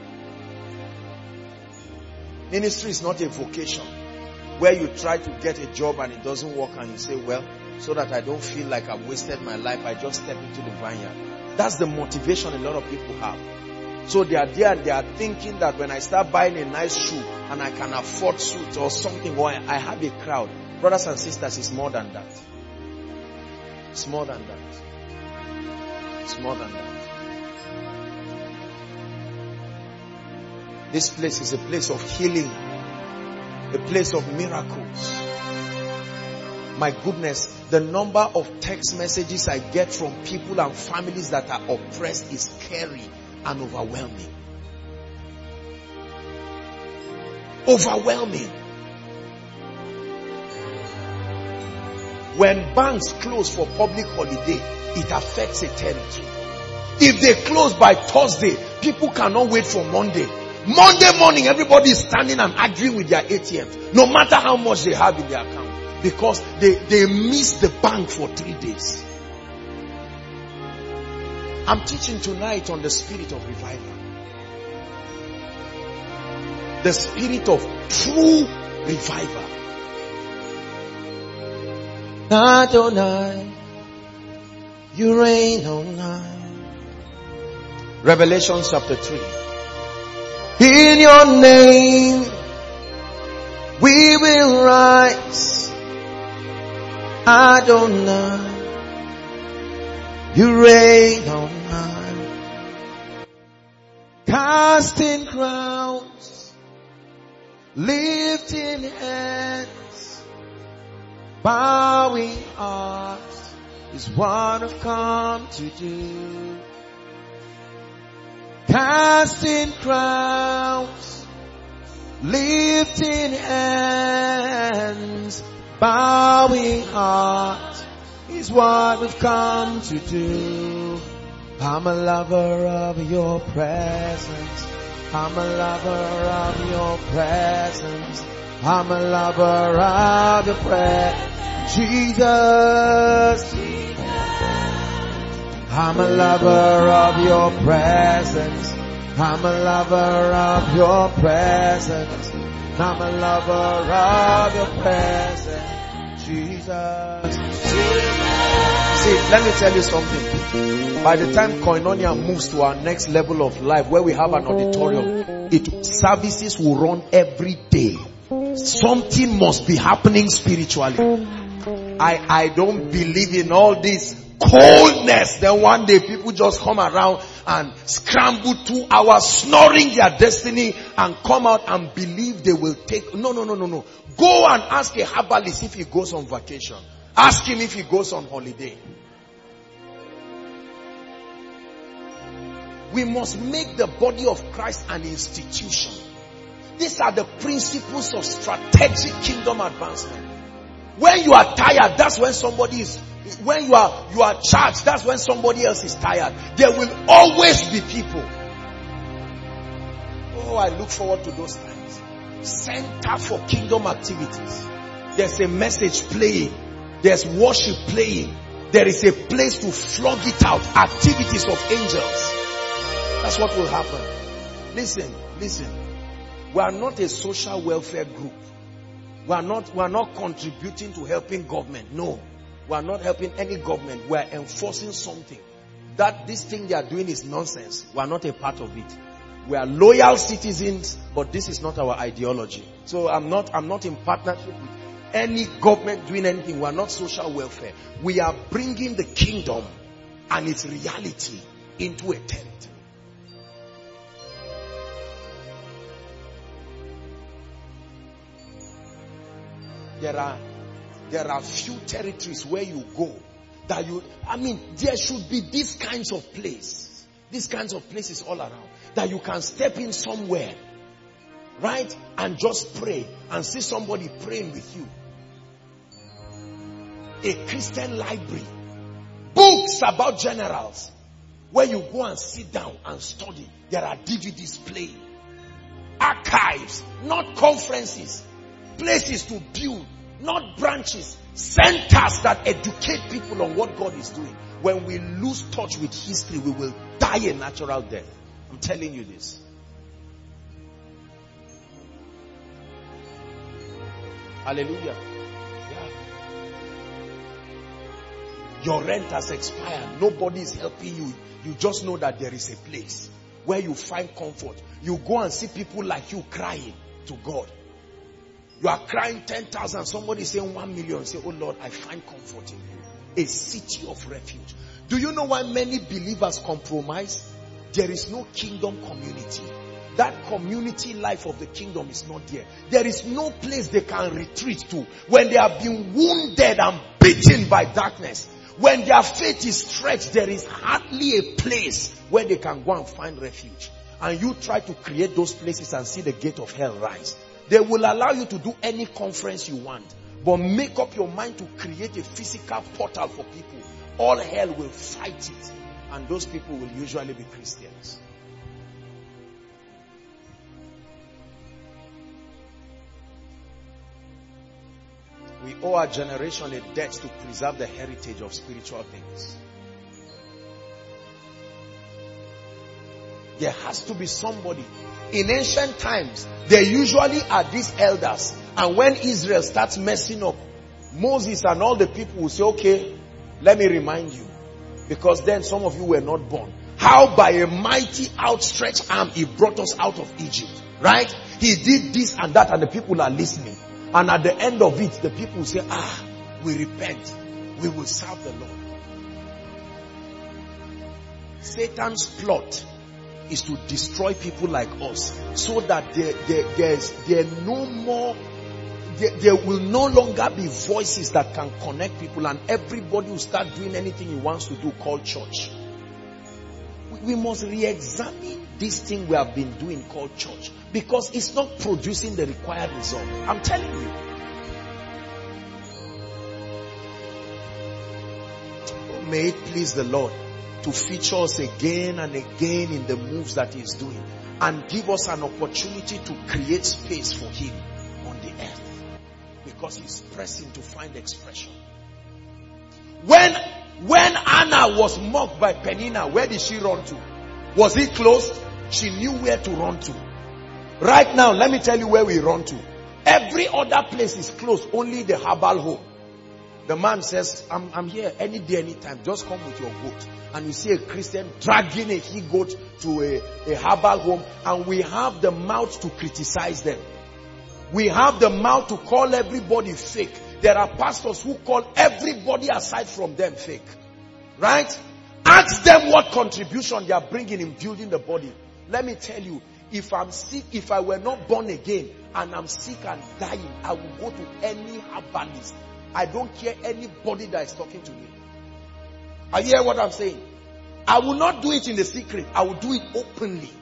Ministry is not a vocation where you try to get a job and it doesn't work and you say, well, so that I don't feel like I've wasted my life, I just step into the vineyard. That's the motivation a lot of people have. So they are there and they are thinking that when I start buying a nice shoe and I can afford suit or something, or I have a crowd. Brothers and sisters, it's more than that. It's more than that. It's more than that. This place is a place of healing. A place of miracles. My goodness, the number of text messages I get from people and families that are oppressed is scary and overwhelming. Overwhelming. When banks close for public holiday, it affects a territory. If they close by Thursday, people cannot wait for Monday. Monday morning, everybody is standing and arguing with their ATMs, no matter how much they have in their account, because they missed the bank for 3 days. I'm teaching tonight on the spirit of revival. The spirit of true revival. Adonai, you reign on high. Revelation chapter 3. In your name we will rise. Adonai, you reign on high. Casting crowns lifting hands, bowing hearts is what I've come to do. Casting crowns, lifting hands, bowing hearts is what we've come to do. I'm a lover of your presence. I'm a lover of your presence. I'm a lover of your presence. Jesus. I'm a lover of your presence. I'm a lover of your presence. I'm a lover of your presence. Jesus. See, let me tell you something. By the time Koinonia moves to our next level of life, where we have an auditorium, services will run every day. Something must be happening spiritually. I don't believe in all this coldness. Then one day people just come around and scramble 2 hours snoring their destiny and come out and believe they will take. No. Go and ask a herbalist if he goes on vacation. Ask him if he goes on holiday. We must make the body of Christ an institution. These are the principles of strategic kingdom advancement. When you are tired, that's when somebody is. When you are charged, that's when somebody else is tired. There will always be people. Oh, I look forward to those times. Center for kingdom activities. There's a message playing. There's worship playing. There is a place to flog it out. Activities of angels. That's what will happen. Listen. We are not a social welfare group. We are not contributing to helping government. No. We are not helping any government. We are enforcing something. That this thing they are doing is nonsense. We are not a part of it. We are loyal citizens, but this is not our ideology. So I'm not in partnership with any government doing anything. We are not social welfare. We are bringing the kingdom and its reality into a tent. There are few territories where you go that there should be these kinds of places. These kinds of places all around that you can step in somewhere, right? And just pray and see somebody praying with you. A Christian library. Books about generals where you go and sit down and study. There are DVDs playing. Archives, not conferences. Places to build, not branches. Centers that educate people on what God is doing. When we lose touch with history, we will die a natural death. I'm telling you this. Hallelujah. Yeah. Your rent has expired. Nobody is helping you. You just know that there is a place where you find comfort. You go and see people like you crying to God. You are crying 10,000. Somebody saying 1 million. Say, oh Lord, I find comfort in you. A city of refuge. Do you know why many believers compromise? There is no kingdom community. That community life of the kingdom is not there. There is no place they can retreat to when they have been wounded and beaten by darkness. When their faith is stretched, there is hardly a place where they can go and find refuge. And you try to create those places and see the gate of hell rise. They will allow you to do any conference you want. But make up your mind to create a physical portal for people. All hell will fight it. And those people will usually be Christians. We owe our generation a debt to preserve the heritage of spiritual things. There has to be somebody. In ancient times, there usually are these elders. And when Israel starts messing up, Moses and all the people will say, okay, let me remind you. Because then some of you were not born. How by a mighty outstretched arm he brought us out of Egypt. Right? He did this and that and the people are listening. And at the end of it, the people will say, we repent. We will serve the Lord. Satan's plot is to destroy people like us, so that there no more, there will no longer be voices that can connect people, and everybody will start doing anything he wants to do called church. We must re-examine this thing we have been doing called church, because it's not producing the required result. I'm telling you. Oh, may it please the Lord to feature us again and again in the moves that He is doing, and give us an opportunity to create space for Him on the earth, because He's pressing to find expression. When Anna was mocked by Peninnah, where did she run to? Was it closed? She knew where to run to. Right now, let me tell you where we run to. Every other place is closed, only the herbal home. The man says, I'm here any day, anytime. Just come with your goat. And you see a Christian dragging a he-goat to a herbal home, and we have the mouth to criticize them. We have the mouth to call everybody fake. There are pastors who call everybody aside from them fake. Right? Ask them what contribution they are bringing in building the body. Let me tell you, if I'm sick, if I were not born again and I'm sick and dying, I will go to any herbalist. I don't care anybody that is talking to me. Are you hear what I'm saying? I will not do it in the secret. I will do it openly.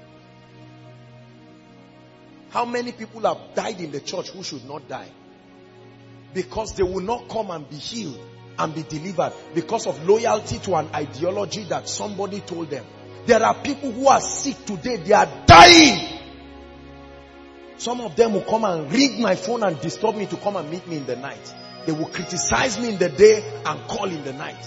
How many people have died in the church who should not die? Because they will not come and be healed and be delivered because of loyalty to an ideology that somebody told them. There are people who are sick today. They are dying. Some of them will come and ring my phone and disturb me to come and meet me in the night. They will criticize me in the day and call in the night.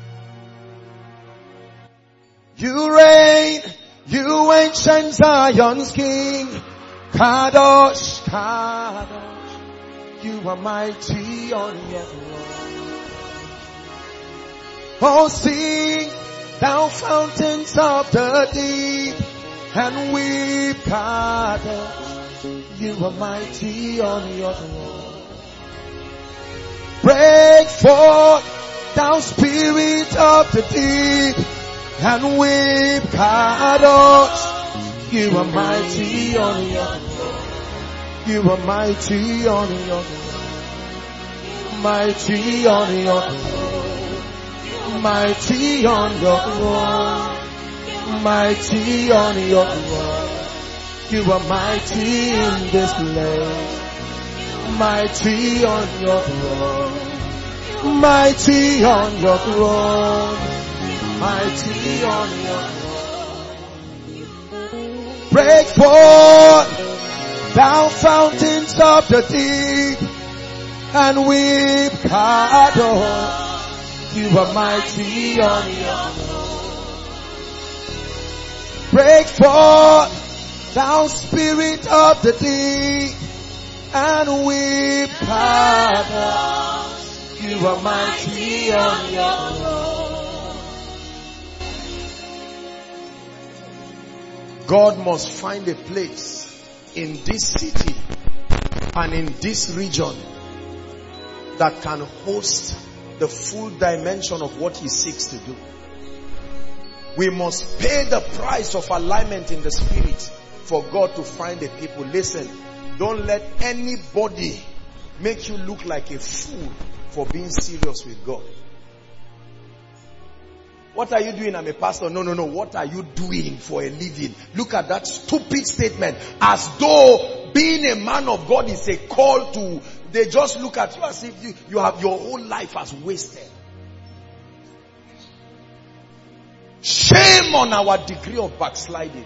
You reign, you ancient Zion's King. Kadosh, Kadosh, you are mighty on your throne. Oh, sing, thou fountains of the deep, and weep, Kadosh, you are mighty on your throne. Break forth, thou spirit of the deep, and weep, Kadosh, you are mighty on your throne. You are mighty on your throne. Mighty on your throne. Mighty on your throne. Mighty on your throne. You are mighty in this place. Mighty on your throne. Mighty on your throne. Mighty on your throne. Break forth, thou fountains of the deep, and weep, Kadosh, you are mighty on your throne. Break forth, thou spirit of the deep, and weep, Kadosh, you are mighty on your throne. God must find a place in this city and in this region that can host the full dimension of what He seeks to do. We must pay the price of alignment in the spirit for God to find a people. Listen, don't let anybody make you look like a fool for being serious with God. What are you doing? I'm a pastor. No. What are you doing for a living? Look at that stupid statement. As though being a man of God is a call to... They just look at you as if you have your whole life as wasted. Shame on our degree of backsliding.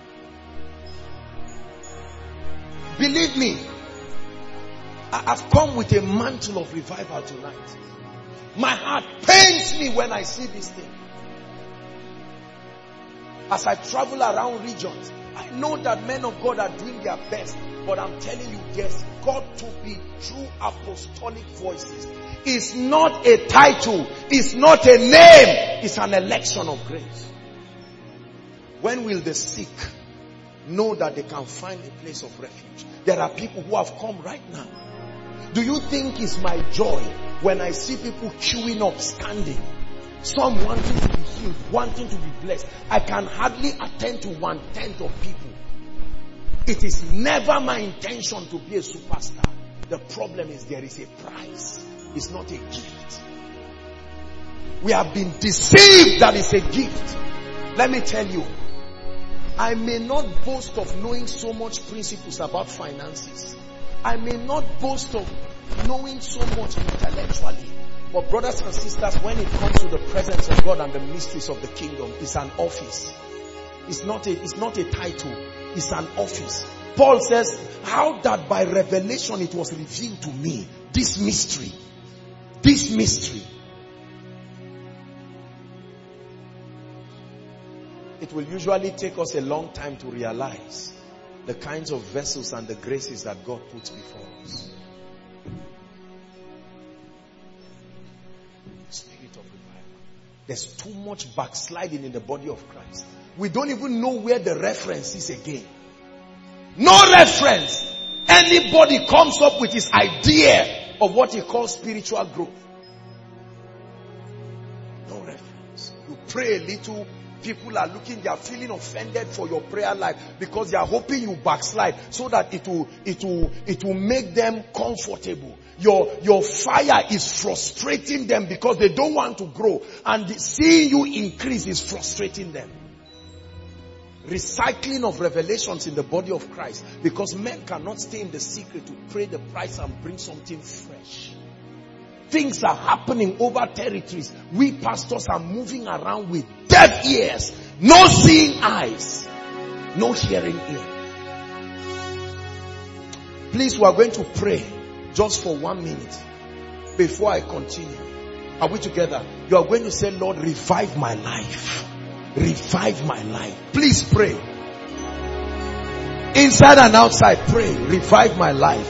Believe me, I've come with a mantle of revival tonight. My heart pains me when I see this thing. As I travel around regions, I know that men of God are doing their best. But I'm telling you, there's got to be true apostolic voices. It's not a title. It's not a name. It's an election of grace. When will the sick know that they can find a place of refuge? There are people who have come right now. Do you think it's my joy when I see people queuing up, standing? Some wanting to be healed, wanting to be blessed. I can hardly attend to 1/10 of people. It is never my intention to be a superstar. The problem is there is a price. It's not a gift. We have been deceived that it's a gift. Let me tell you, I may not boast of knowing so much principles about finances. I may not boast of knowing so much intellectually. But brothers and sisters, when it comes to the presence of God and the mysteries of the kingdom, it's an office. It's not a title. It's an office. Paul says, how that by revelation it was revealed to me. This mystery. This mystery. It will usually take us a long time to realize the kinds of vessels and the graces that God puts before us. Spirit of revival. There's too much backsliding in the body of Christ. We don't even know where the reference is again. No reference. Anybody comes up with his idea of what he calls spiritual growth. No reference. You pray a little, people are looking, they are feeling offended for your prayer life because they are hoping you backslide so that it will make them comfortable. Your fire is frustrating them because they don't want to grow, and seeing you increase is frustrating them. Recycling of revelations in the body of Christ, because men cannot stay in the secret to pray the price and bring something fresh. Things are happening over territories. We pastors are moving around with deaf ears, no seeing eyes, no hearing ear. Please, we are going to pray just for 1 minute before I continue. Are we together? You are going to say, Lord, revive my life. Revive my life. Please pray. Inside and outside, pray. Revive my life.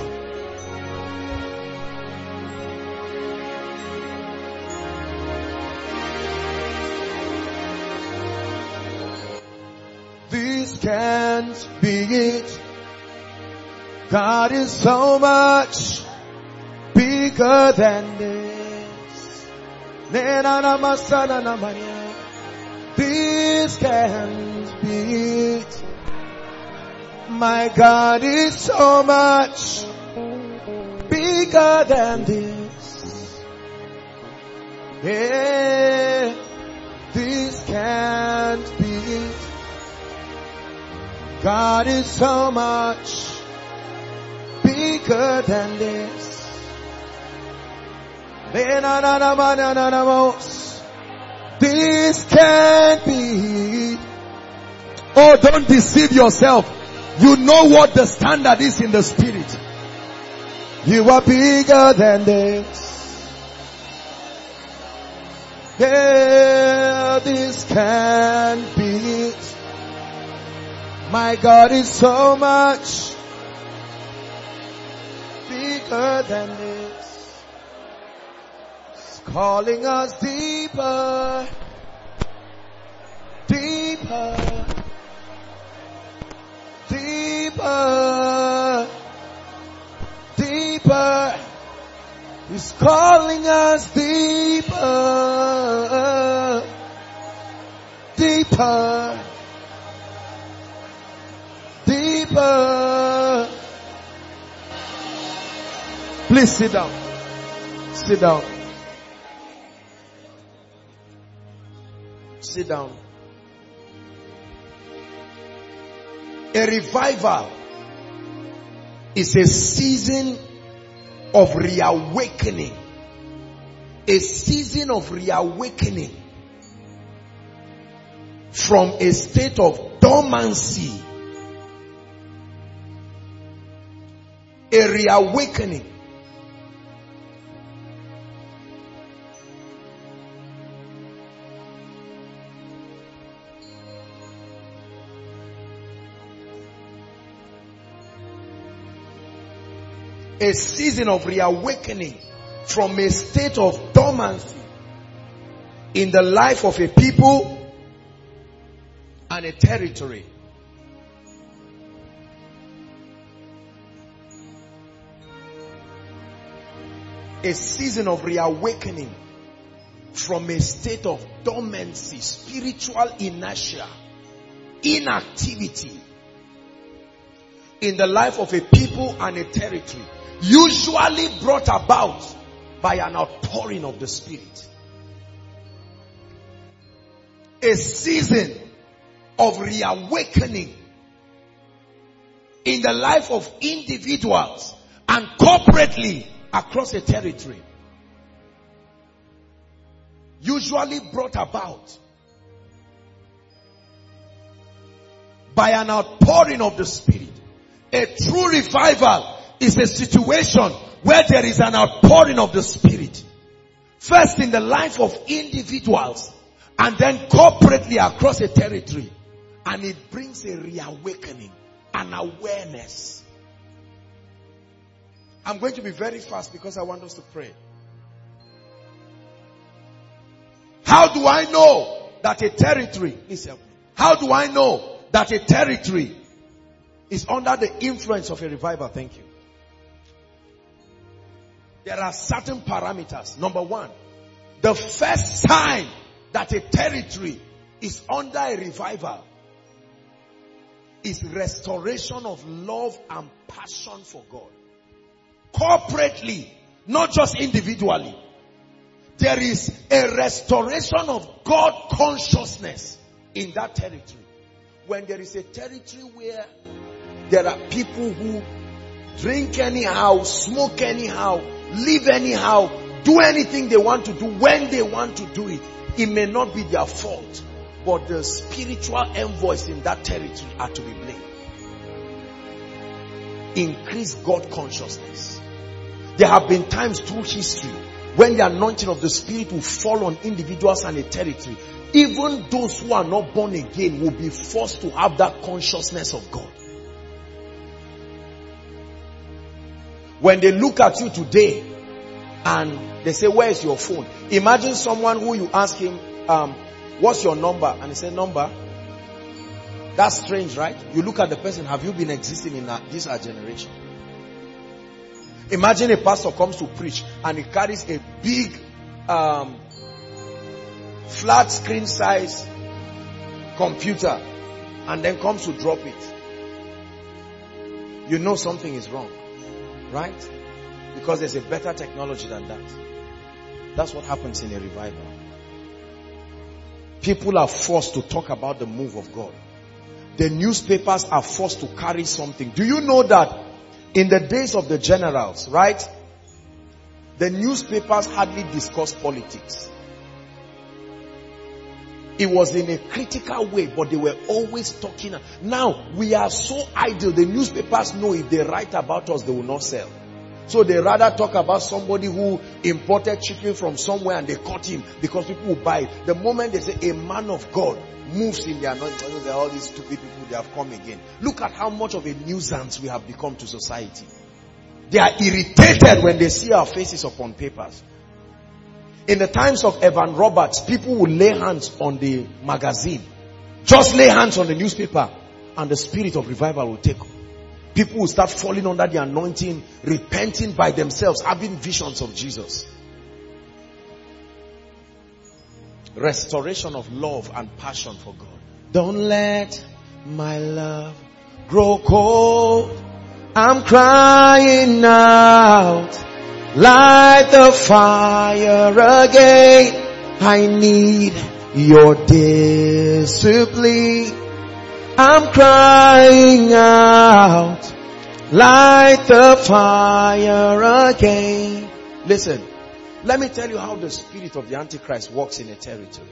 This can't be it. God is so much bigger than this. This can't be it. My God is so much bigger than this. Yeah, this can't be it. God is so much bigger than this. This can't be. Oh, don't deceive yourself. You know what the standard is in the spirit. You are bigger than this. Yeah, this can't be it. My God is so much bigger than this. It's calling us deeper, deeper, deeper, deeper. He's calling us deeper, deeper, deeper. Please sit down. Sit down. Sit down. A revival is a season of reawakening. A season of reawakening from a state of dormancy. A reawakening. A season of reawakening from a state of dormancy in the life of a people and a territory. A season of reawakening from a state of dormancy, spiritual inertia, inactivity in the life of a people and a territory, usually brought about by an outpouring of the Spirit. A season of reawakening in the life of individuals and corporately across a territory. Usually brought about by an outpouring of the Spirit. A true revival is a situation where there is an outpouring of the Spirit. First in the life of individuals and then corporately across a territory. And it brings a reawakening, an awareness. I'm going to be very fast because I want us to pray. How do I know that a territory, listen, how do I know that a territory is under the influence of a revival? Thank you. There are certain parameters. Number one, the first sign that a territory is under a revival is restoration of love and passion for God. Corporately, not just individually. There is a restoration of God consciousness in that territory. When there is a territory where there are people who drink anyhow, smoke anyhow, live anyhow, do anything they want to do when they want to do it, it may not be their fault, but the spiritual envoys in that territory are to be blamed. Increase God consciousness. There have been times through history when the anointing of the Spirit will fall on individuals and a territory. Even those who are not born again will be forced to have that consciousness of God. When they look at you today and they say, where is your phone? Imagine someone who you ask him, what's your number? And he said, number? That's strange, right? You look at the person, have you been existing in this our generation? Imagine a pastor comes to preach and he carries a big flat screen size computer and then comes to drop it. You know something is wrong, right? Because there's a better technology than that. That's what happens in a revival. People are forced to talk about the move of God. The newspapers are forced to carry something. Do you know that in the days of the generals, right? The newspapers hardly discussed politics. It was in a critical way, but they were always talking. Now, we are so idle. The newspapers know if they write about us, they will not sell. So they rather talk about somebody who imported chicken from somewhere and they caught him because people will buy it. The moment they say a man of God moves in their anointing, all these stupid people, they have come again. Look at how much of a nuisance we have become to society. They are irritated when they see our faces upon papers. In the times of Evan Roberts, people will lay hands on the magazine. Just lay hands on the newspaper and the spirit of revival will take. People will start falling under the anointing, repenting by themselves, having visions of Jesus. Restoration of love and passion for God. Don't let my love grow cold. I'm crying out. Light the fire again. I need your discipline. I'm crying out. Light the fire again. Listen, let me tell you how the spirit of the Antichrist works in a territory.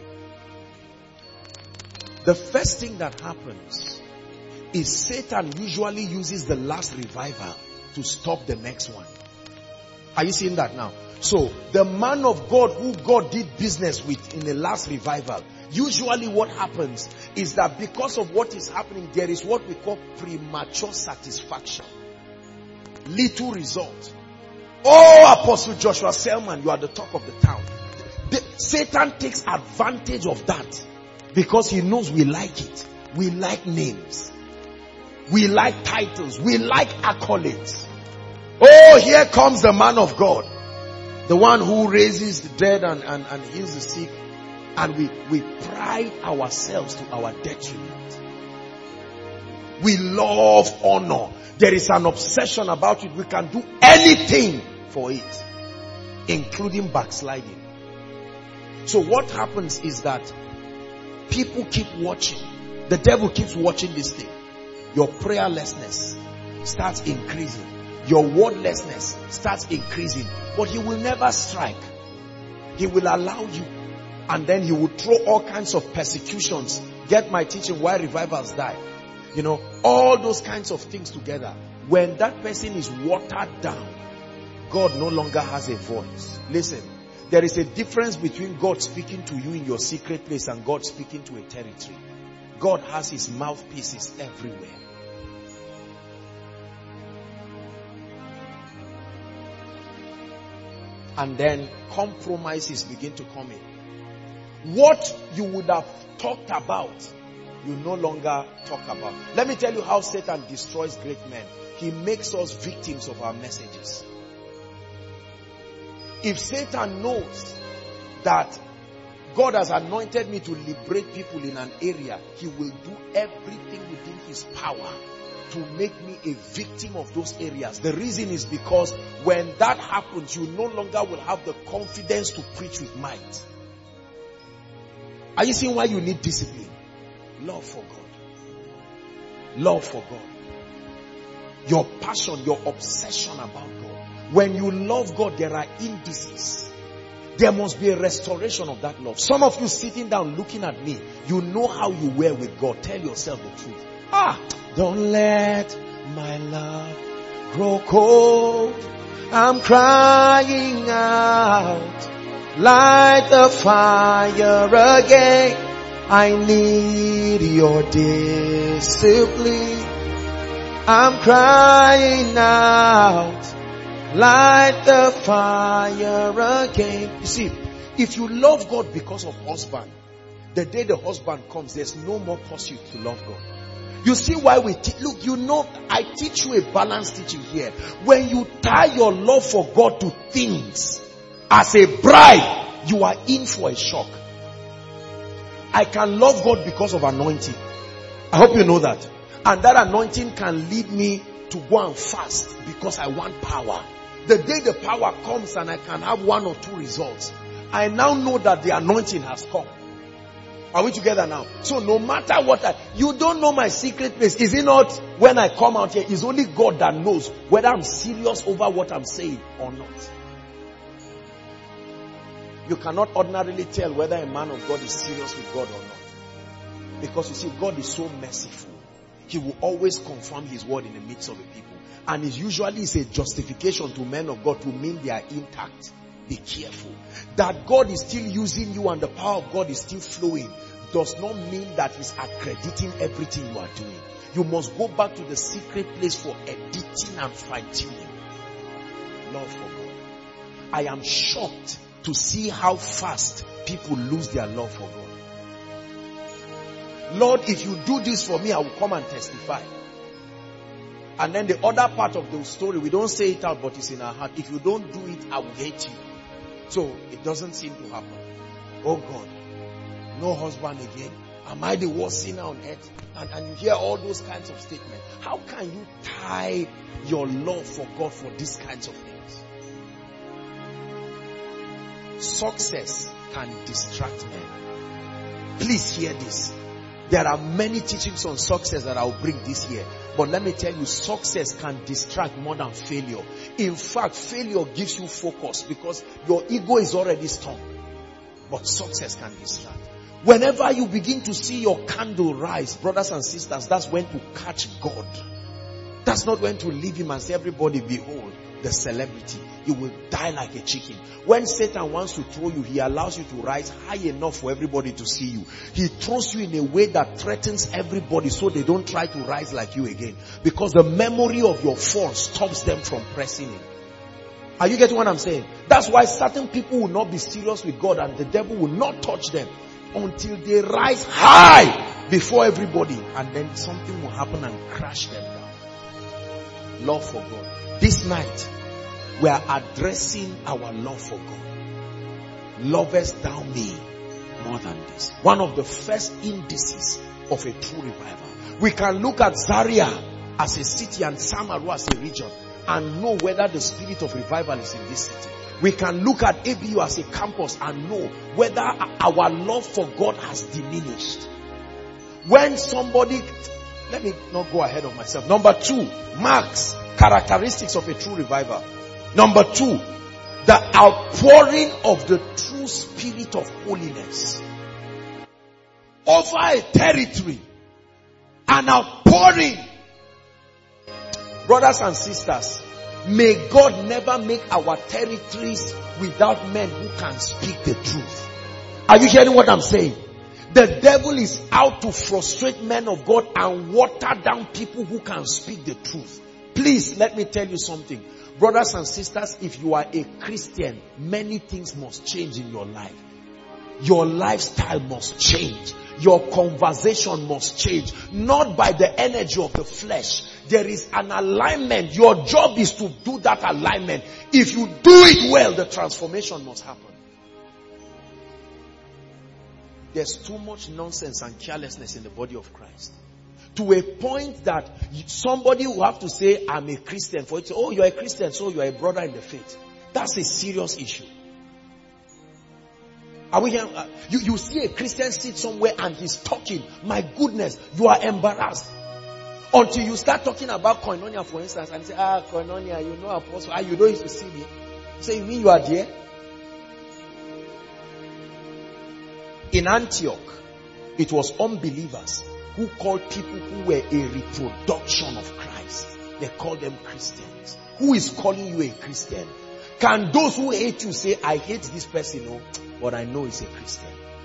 The first thing that happens is Satan usually uses the last revival to stop the next one. Are you seeing that now? So, the man of God who God did business with in the last revival, usually what happens is that because of what is happening, there is what we call premature satisfaction. Little result. Oh, Apostle Joshua Selman, you are the talk of the town. Satan takes advantage of that because he knows we like it. We like names. We like titles. We like accolades. Oh, here comes the man of God. The one who raises the dead and heals the sick. And we pride ourselves to our detriment. We love honor. There is an obsession about it. We can do anything for it, including backsliding. So what happens is that people keep watching. The devil keeps watching this thing. Your prayerlessness starts increasing. Your wordlessness starts increasing. But he will never strike. He will allow you. And then he will throw all kinds of persecutions. Get my teaching, why revivals die. You know, all those kinds of things together. When that person is watered down, God no longer has a voice. Listen, there is a difference between God speaking to you in your secret place and God speaking to a territory. God has his mouthpieces everywhere. And then compromises begin to come in. What you would have talked about, you no longer talk about. Let me tell you how Satan destroys great men. He makes us victims of our messages. If Satan knows that God has anointed me to liberate people in an area, he will do everything within his power to make me a victim of those areas. The reason is because when that happens, you no longer will have the confidence to preach with might. Are you seeing why you need discipline? Love for God. Love for God. Your passion, your obsession about God. When you love God, there are indices. There must be a restoration of that love. Some of you sitting down looking at me, you know how you were with God. Tell yourself the truth. Don't let my love grow cold. I'm crying out. Light the fire again. I need your discipline. I'm crying out. Light the fire again. You see, if you love God because of husband, the day the husband comes, there's no more pursuit to love God. You see why we look, you know, I teach you a balanced teaching here. When you tie your love for God to things as a bride, you are in for a shock. I can love God because of anointing. I hope you know that. And that anointing can lead me to go and fast because I want power. The day the power comes and I can have 1 or 2 results, I now know that the anointing has come. Are we together now? So no matter what you don't know my secret place. Is it not when I come out here, it's only God that knows whether I'm serious over what I'm saying or not. You cannot ordinarily tell whether a man of God is serious with God or not. Because you see, God is so merciful. He will always confirm his word in the midst of the people. And it usually is a justification to men of God to mean they are intact. Be careful. That God is still using you and the power of God is still flowing does not mean that he's accrediting everything you are doing. You must go back to the secret place for editing and fine-tuning. Love for God. I am shocked to see how fast people lose their love for God. Lord, if you do this for me, I will come and testify. And then the other part of the story, we don't say it out, but it's in our heart. If you don't do it, I will hate you. So it doesn't seem to happen. Oh God, no husband again. Am I the worst sinner on earth? And you hear all those kinds of statements. How can you tie your love for God for these kinds of things? Success can distract men. Please hear this. There are many teachings on success that I will bring this year. But let me tell you, success can distract more than failure. In fact, failure gives you focus because your ego is already strong. But success can distract. Whenever you begin to see your candle rise, brothers and sisters, that's when to catch God. That's not when to leave him and say, everybody behold the celebrity. You will die like a chicken. When Satan wants to throw you, he allows you to rise high enough for everybody to see you. He throws you in a way that threatens everybody so they don't try to rise like you again. Because the memory of your fall stops them from pressing in. Are you getting what I'm saying? That's why certain people will not be serious with God and the devil will not touch them until they rise high before everybody. And then something will happen and crash them down. Love for God. This night, we are addressing our love for God. Lovest thou me more than this? One of the first indices of a true revival. We can look at Zaria as a city and Samaru as a region and know whether the spirit of revival is in this city. We can look at ABU as a campus and know whether our love for God has diminished. When somebody, let me not go ahead of myself. Number 2, marks, characteristics of a true revival. Number 2, the outpouring of the true spirit of holiness over a territory. An outpouring. Brothers and sisters, may God never make our territories without men who can speak the truth. Are you hearing what I'm saying? The devil is out to frustrate men of God and water down people who can speak the truth. Please, let me tell you something. Brothers and sisters, if you are a Christian, many things must change in your life. Your lifestyle must change. Your conversation must change. Not by the energy of the flesh. There is an alignment. Your job is to do that alignment. If you do it well, the transformation must happen. There's too much nonsense and carelessness in the body of Christ. To a point that somebody will have to say, I'm a Christian, for it to say, oh, you're a Christian, so you're a brother in the faith. That's a serious issue. Are we here? You see a Christian sit somewhere and he's talking. My goodness, you are embarrassed. Until you start talking about koinonia, for instance, and say, koinonia, you know apostle, you don't used to see me. Say, you mean you are there? In Antioch, it was unbelievers who called people who were a reproduction of Christ. They called them Christians. Who is calling you a Christian? Can those who hate you say, I hate this person, no, but I know he's a Christian?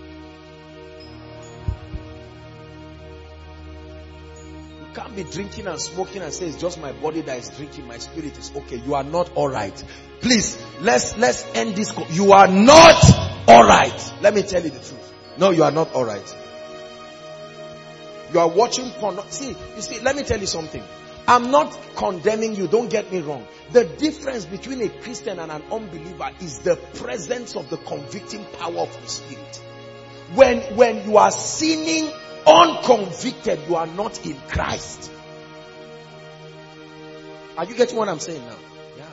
You can't be drinking and smoking and say, it's just my body that is drinking, my spirit is okay. You are not alright. Please, let's end this. You are not alright. Let me tell you the truth. No, you are not alright. You are watching porn. See, let me tell you something. I'm not condemning you, don't get me wrong. The difference between a Christian and an unbeliever is the presence of the convicting power of the Spirit. When you are sinning unconvicted, you are not in Christ. Are you getting what I'm saying now? Yeah.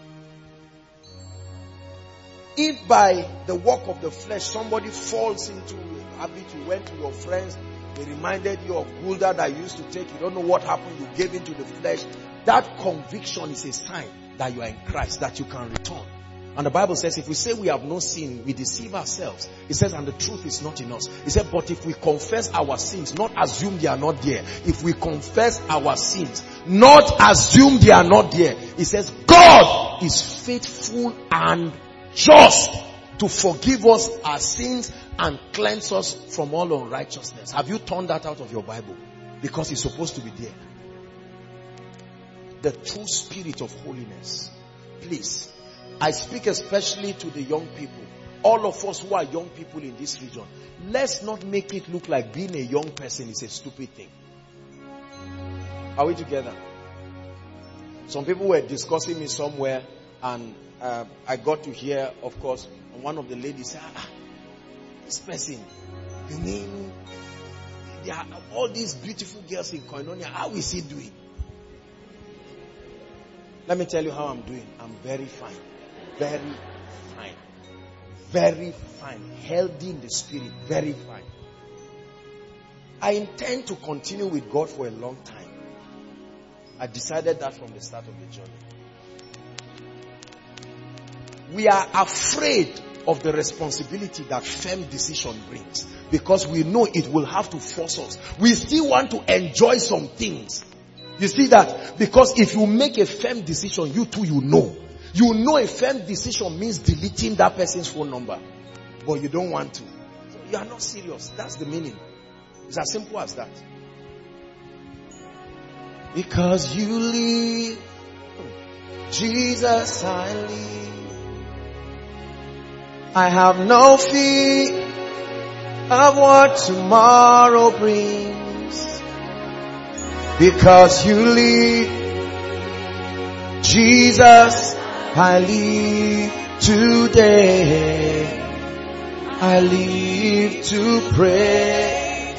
If by the work of the flesh somebody falls into habit, you went to your friends, they reminded you of Gulda that you used to take. You don't know what happened. You gave into the flesh. That conviction is a sign that you are in Christ, that you can return. And the Bible says, if we say we have no sin, we deceive ourselves. It says, and the truth is not in us. It said, but if we confess our sins, not assume they are not there. If we confess our sins, not assume they are not there. It says, God is faithful and just to forgive us our sins and cleanse us from all unrighteousness. Have you turned that out of your Bible? Because it's supposed to be there. The true spirit of holiness. Please, I speak especially to the young people. All of us who are young people in this region, let's not make it look like being a young person is a stupid thing. Are we together? Some people were discussing me somewhere, and I got to hear, of course, one of the ladies said, this person, you mean there are all these beautiful girls in Koinonia, how is he doing? Let me tell you how I'm doing. I'm very fine. Very fine. Very fine. Healthy in the spirit. Very fine. I intend to continue with God for a long time. I decided that from the start of the journey. We are afraid of the responsibility that firm decision brings, because we know it will have to force us. We still want to enjoy some things. You see that? Because if you make a firm decision, you too, you know a firm decision means deleting that person's phone number, but you don't want to. So you are not serious. That's the meaning. It's as simple as that. Because you live, Jesus, I live. I have no fear of what tomorrow brings. Because you live, Jesus, I live today. I live to pray.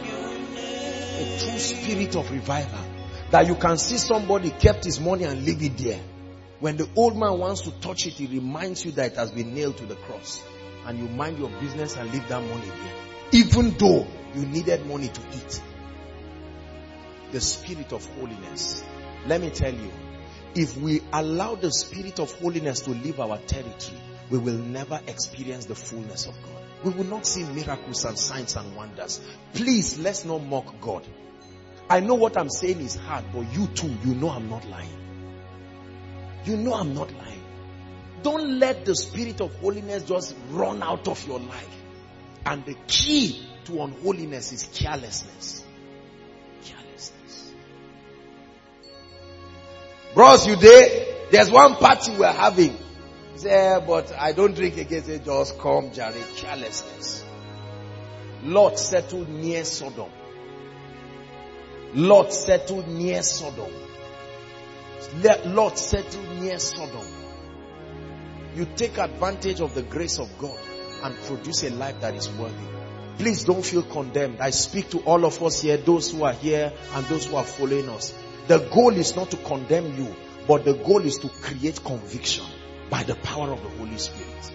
A true spirit of revival. That you can see somebody kept his money and leave it there. When the old man wants to touch it, he reminds you that it has been nailed to the cross. And you mind your business and leave that money there. Even though you needed money to eat. The spirit of holiness. Let me tell you, if we allow the spirit of holiness to leave our territory, we will never experience the fullness of God. We will not see miracles and signs and wonders. Please, let's not mock God. I know what I'm saying is hard, but you too, you know I'm not lying. You know I'm not lying. Don't let the spirit of holiness just run out of your life. And the key to unholiness is carelessness. Carelessness. Bros, you there? There's one party we're having. Say, but I don't drink again. Say, just come, Jerry. Carelessness. Lot settled near Sodom. Lot settled near Sodom. Lot settled near Sodom. You take advantage of the grace of God and produce a life that is worthy. Please don't feel condemned. I speak to all of us here, those who are here and those who are following us. The goal is not to condemn you, but the goal is to create conviction by the power of the Holy Spirit.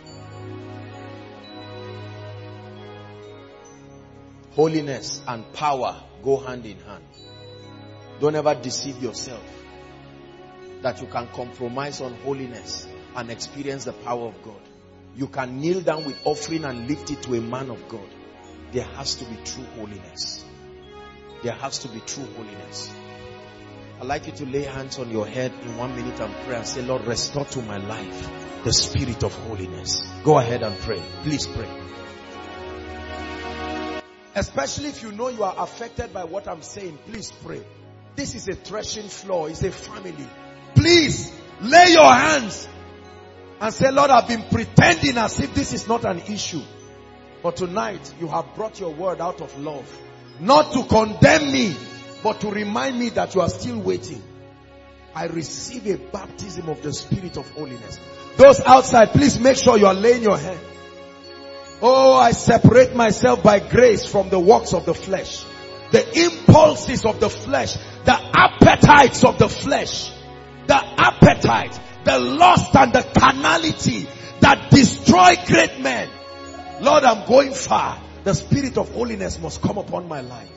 Holiness and power go hand in hand. Don't ever deceive yourself that you can compromise on holiness and experience the power of God. You can kneel down with offering and lift it to a man of God. There has to be true holiness. There has to be true holiness. I'd like you to lay hands on your head in 1 minute and pray and say, Lord, restore to my life the spirit of holiness. Go ahead and pray. Please pray. Especially if you know you are affected by what I'm saying, please pray. This is a threshing floor. It's a family. Please lay your hands and say, Lord, I've been pretending as if this is not an issue. But tonight, you have brought your word out of love. Not to condemn me, but to remind me that you are still waiting. I receive a baptism of the spirit of holiness. Those outside, please make sure you are laying your hand. Oh, I separate myself by grace from the works of the flesh. The impulses of the flesh. The appetites of the flesh. The appetite. The lust and the carnality that destroy great men. Lord, I'm going far. The spirit of holiness must come upon my life.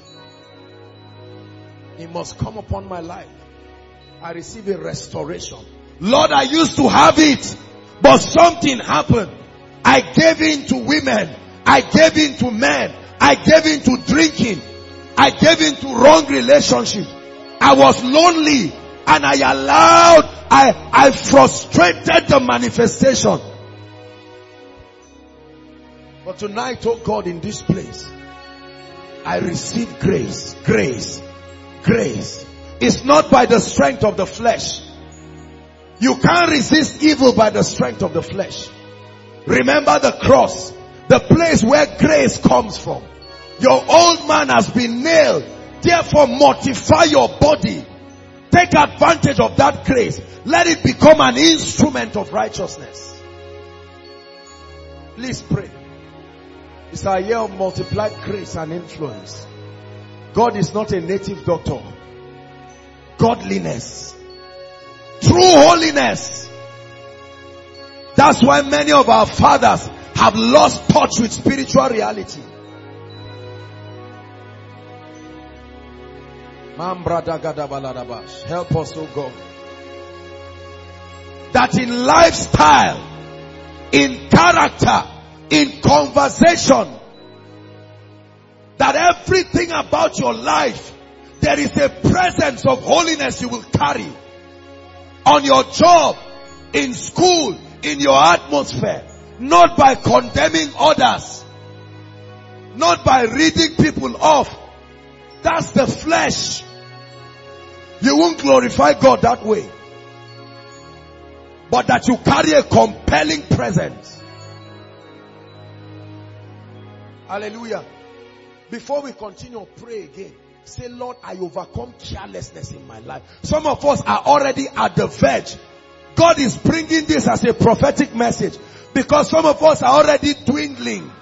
It must come upon my life. I receive a restoration. Lord, I used to have it, but something happened. I gave in to women. I gave in to men. I gave in to drinking. I gave in to wrong relationships. I was lonely and I frustrated the manifestation. But tonight, oh God, in this place, I receive grace, grace, grace. It's not by the strength of the flesh. You can't resist evil by the strength of the flesh. Remember the cross, the place where grace comes from. Your old man has been nailed. Therefore, mortify your body. Take advantage of that grace. Let it become an instrument of righteousness. Please pray. It's a year of multiplied grace and influence. God is not a native doctor. Godliness. True holiness. That's why many of our fathers have lost touch with spiritual reality. Help us, oh God. That in lifestyle, in character, in conversation, that everything about your life, there is a presence of holiness you will carry. On your job, in school, in your atmosphere. Not by condemning others. Not by reading people off. That's the flesh. You won't glorify God that way. But that you carry a compelling presence. Hallelujah. Before we continue, pray again. Say, Lord, I overcome carelessness in my life. Some of us are already at the verge God is bringing this as a prophetic message because some of us are already dwindling.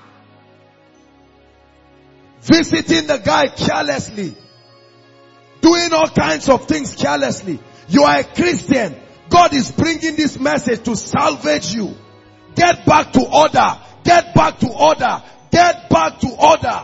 Visiting the guy carelessly. Doing all kinds of things carelessly. You are a Christian. God is bringing this message to salvage you. Get back to order. Get back to order. Get back to order.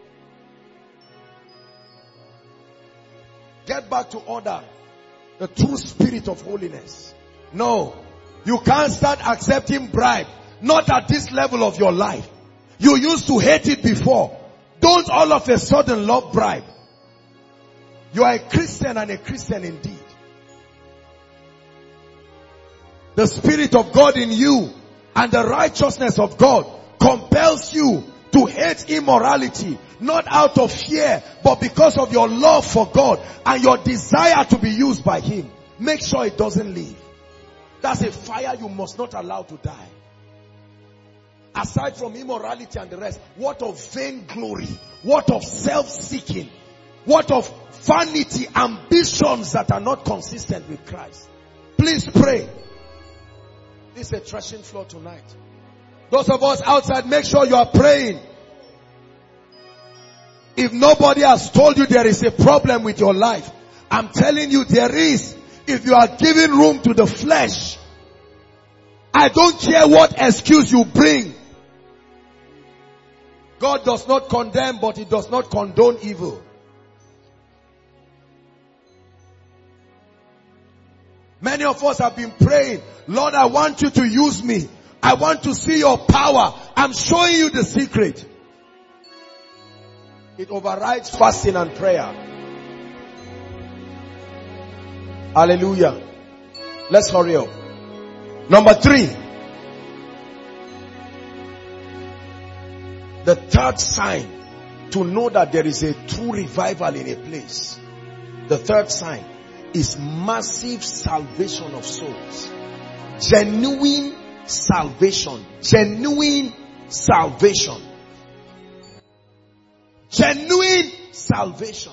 Get back to order. The true spirit of holiness. No. You can't start accepting bribe. Not at this level of your life. You used to hate it before. Don't all of a sudden love bribe. You are a Christian and a Christian indeed. The Spirit of God in you and the righteousness of God compels you to hate immorality. Not out of fear, but because of your love for God and your desire to be used by Him. Make sure it doesn't leave. That's a fire you must not allow to die. Aside from immorality and the rest, what of vainglory? What of self-seeking? What of vanity, ambitions that are not consistent with Christ? Please pray. This is a threshing floor tonight. Those of us outside, make sure you are praying. If nobody has told you there is a problem with your life, I'm telling you there is. If you are giving room to the flesh, I don't care what excuse you bring. God does not condemn, but He does not condone evil. Many of us have been praying, Lord, I want you to use me. I want to see your power. I'm showing you the secret. It overrides fasting and prayer. Hallelujah. Let's hurry up. Number 3. The third sign to know that there is a true revival in a place. The third sign is massive salvation of souls. Genuine salvation. Genuine salvation. Genuine salvation.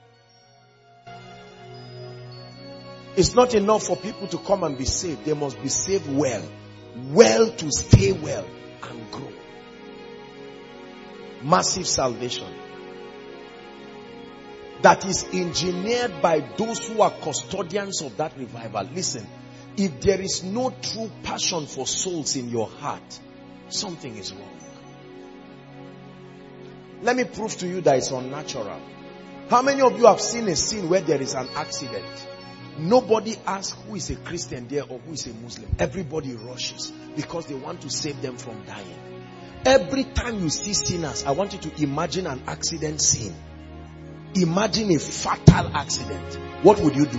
It's not enough for people to come and be saved. They must be saved well. Well to stay well and grow. Massive salvation. That is engineered by those who are custodians of that revival. Listen, if there is no true passion for souls in your heart, something is wrong. Let me prove to you that it's unnatural. How many of you have seen a scene where there is an accident? Nobody asks who is a Christian there or who is a Muslim. Everybody rushes because they want to save them from dying. Every time you see sinners, I want you to imagine an accident scene. Imagine a fatal accident. What would you do?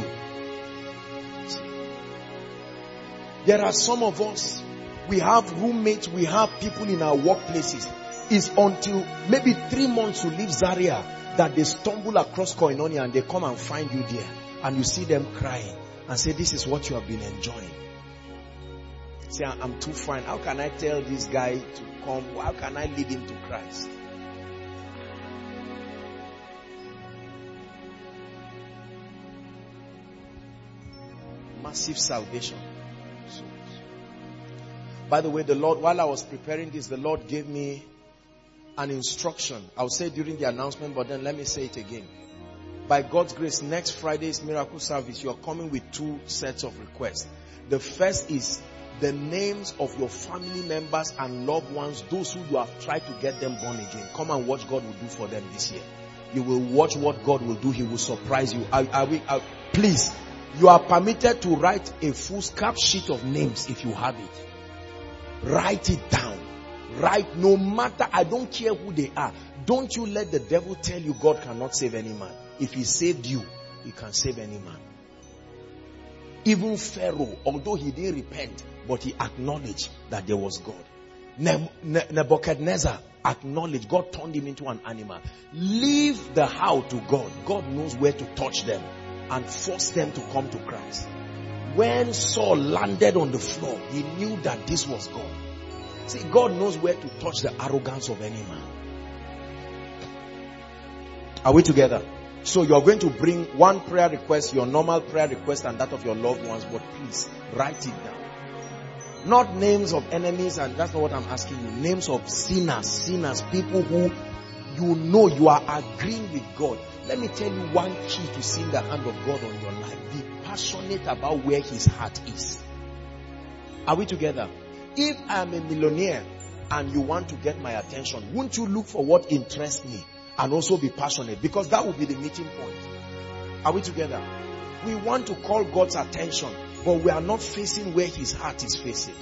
There are some of us, we have roommates, we have people in our workplaces. It's until maybe 3 months you leave Zaria that they stumble across Koinonia and they come and find you there. And you see them crying and say, this is what you have been enjoying. Say, I'm too fine. How can I tell this guy to come? How can I lead him to Christ? Massive salvation. By the way, the Lord, while I was preparing this, the Lord gave me an instruction. I'll say during the announcement, but then let me say it again. By God's grace, next Friday's miracle service, you are coming with 2 sets of requests. The first is the names of your family members and loved ones, those who you have tried to get them born again. Come and watch God will do for them this year. You will watch what God will do. He will surprise you. Please, you are permitted to write a foolscap sheet of names if you have it. Write it down. Write, no matter, I don't care who they are. Don't you let the devil tell you God cannot save any man. If He saved you, He can save any man. Even Pharaoh, although he didn't repent, but he acknowledged that there was God. Nebuchadnezzar acknowledged God turned him into an animal. Leave the how to God. God knows where to touch them and force them to come to Christ. When Saul landed on the floor, he knew that this was God. See, God knows where to touch the arrogance of any man. Are we together? So you're going to bring one prayer request, your normal prayer request and that of your loved ones, but please write it down. Not names of enemies, and that's not what I'm asking you. Names of sinners, people who you know you are agreeing with God. Let me tell you one key to seeing the hand of God on your life. Be passionate about where his heart is. Are we together? If I'm a millionaire and you want to get my attention, won't you look for what interests me and also be passionate? Because that will be the meeting point. Are we together? We want to call God's attention, but we are not facing where his heart is facing.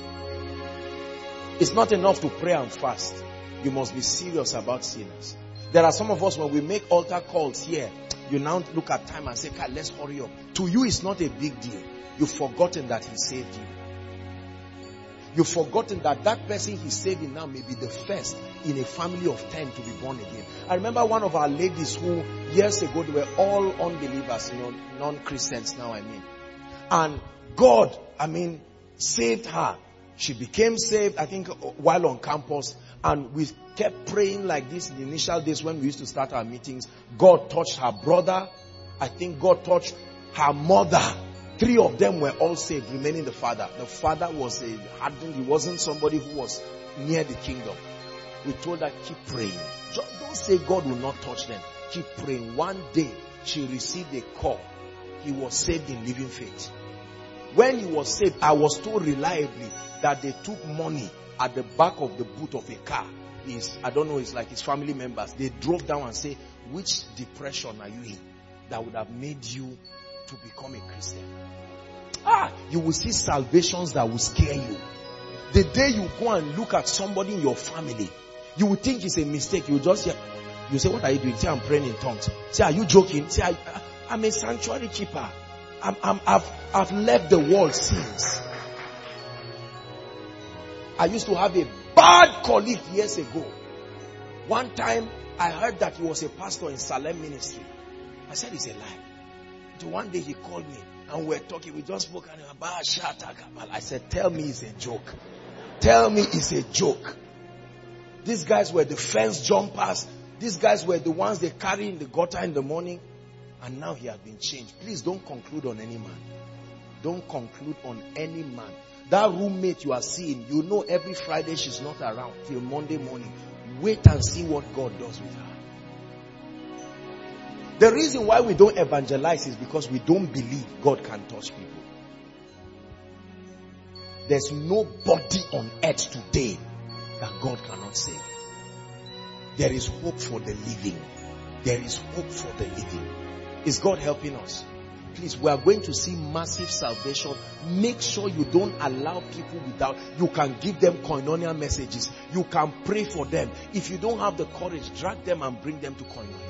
It's not enough to pray and fast. You must be serious about sinners. There are some of us, when we make altar calls here, you now look at time and say, let's hurry up. To you, it's not a big deal. You've forgotten that he saved you. You've forgotten that that person he's saving now may be the first in a family of 10 to be born again. I remember one of our ladies who years ago, they were all unbelievers, non-Christians now, and God, saved her. She became saved, I think, while on campus, and we kept praying like this in the initial days when we used to start our meetings. God touched her brother. I think God touched her mother. 3 of them were all saved, remaining the father. The father was he wasn't somebody who was near the kingdom. We told her, keep praying. Don't say God will not touch them. Keep praying. One day, she received a call. He was saved in living faith. When he was saved, I was told reliably that they took money at the back of the boot of a car. It's like his family members. They drove down and say, which depression are you in that would have made you to become a Christian? You will see salvations that will scare you. The day you go and look at somebody in your family, you will think it's a mistake. You say, what are you doing? Say, I'm praying in tongues. Say, are you joking? Say, I'm a sanctuary keeper. I've left the world since. I used to have a bad colleague years ago. One time, I heard that he was a pastor in Salem Ministry. I said, it's a lie. So one day he called me and we were talking. We just spoke about Shatakabal. I said, tell me it's a joke. Tell me it's a joke. These guys were the fence jumpers. These guys were the ones they carry in the gutter in the morning. And now he has been changed. Please don't conclude on any man. Don't conclude on any man. That roommate you are seeing, you know every Friday she's not around till Monday morning. Wait and see what God does with her. The reason why we don't evangelize is because we don't believe God can touch people. There's nobody on earth today that God cannot save. There is hope for the living. There is hope for the living. Is God helping us? Please, we are going to see massive salvation. Make sure you don't allow people without. You can give them koinonia messages. You can pray for them. If you don't have the courage, drag them and bring them to koinonia.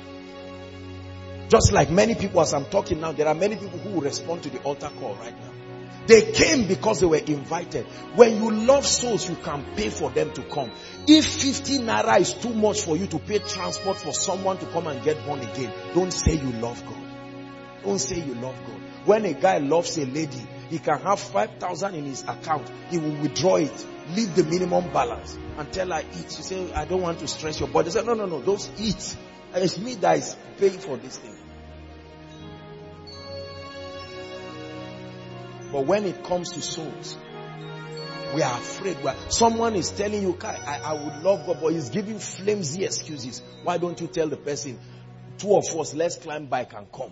Just like many people, as I'm talking now, there are many people who will respond to the altar call right now. They came because they were invited. When you love souls, you can pay for them to come. If 50 naira is too much for you to pay transport for someone to come and get born again, don't say you love God. Don't say you love God. When a guy loves a lady, he can have 5,000 in his account. He will withdraw it, leave the minimum balance, and tell her eat. She say, I don't want to stress your body. Say, no, don't eat. It's me that is paying for this thing. But when it comes to souls, we are afraid. Someone is telling you, I would love God, but he's giving flimsy excuses. Why don't you tell the person, 2 of us, let's climb bike and come?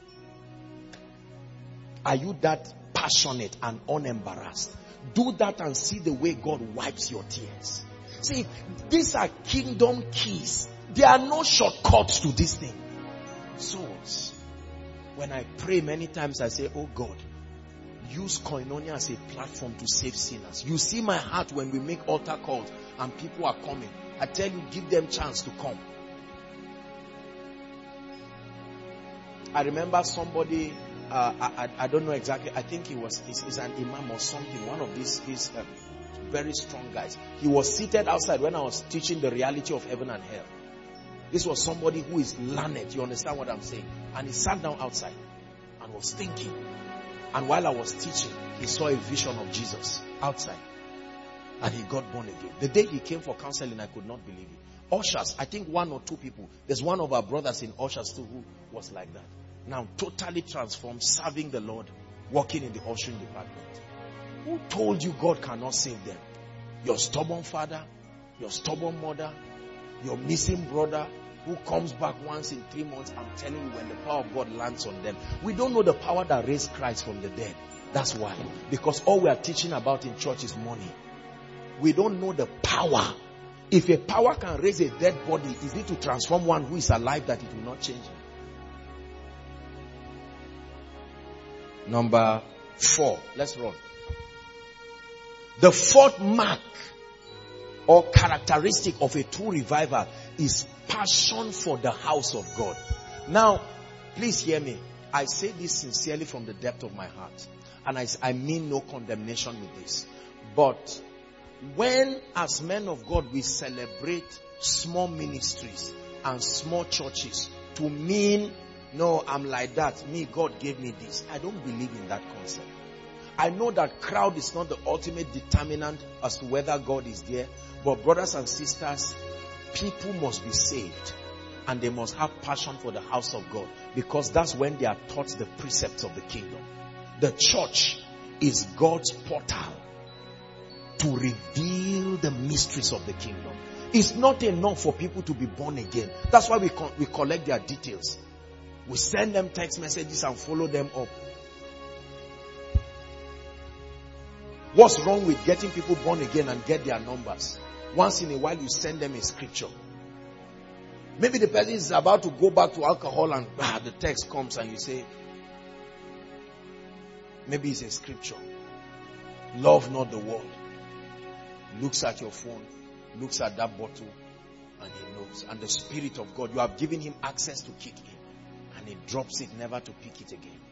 Are you that passionate and unembarrassed? Do that and see the way God wipes your tears. See, these are kingdom keys. There are no shortcuts to this thing. Souls. When I pray many times, I say, oh God, use koinonia as a platform to save sinners. You see my heart when we make altar calls and people are coming. I tell you, give them chance to come. I remember somebody, I don't know exactly, I think he's an imam or something, one of these very strong guys. He was seated outside when I was teaching the reality of heaven and hell. This was somebody who is learned, you understand what I'm saying? And he sat down outside and was thinking. And while I was teaching, he saw a vision of Jesus outside. And he got born again. The day he came for counseling, I could not believe it. Ushers, I think 1 or 2 people. There's one of our brothers in ushers too who was like that. Now totally transformed, serving the Lord, working in the ushering department. Who told you God cannot save them? Your stubborn father, your stubborn mother, your missing brother who comes back once in 3 months. I'm telling you, when the power of God lands on them. We don't know the power that raised Christ from the dead. That's why. Because all we are teaching about in church is money. We don't know the power. If a power can raise a dead body, is it to transform one who is alive that it will not change him? Number 4. Let's run. The 4th mark or characteristic of a true revival is passion for the house of God. Now, please hear me. I say this sincerely from the depth of my heart. And I mean no condemnation with this. But when, as men of God, we celebrate small ministries and small churches to mean, no, I'm like that. Me, God gave me this. I don't believe in that concept. I know that crowd is not the ultimate determinant as to whether God is there. But brothers and sisters, people must be saved. And they must have passion for the house of God. Because that's when they are taught the precepts of the kingdom. The church is God's portal to reveal the mysteries of the kingdom. It's not enough for people to be born again. That's why we collect their details. We send them text messages and follow them up. What's wrong with getting people born again and get their numbers? Once in a while you send them a scripture. Maybe the person is about to go back to alcohol and the text comes and you say, maybe it's a scripture. Love not the world. Looks at your phone, looks at that bottle, and he knows. And the Spirit of God, you have given him access to kick in, and he drops it never to pick it again.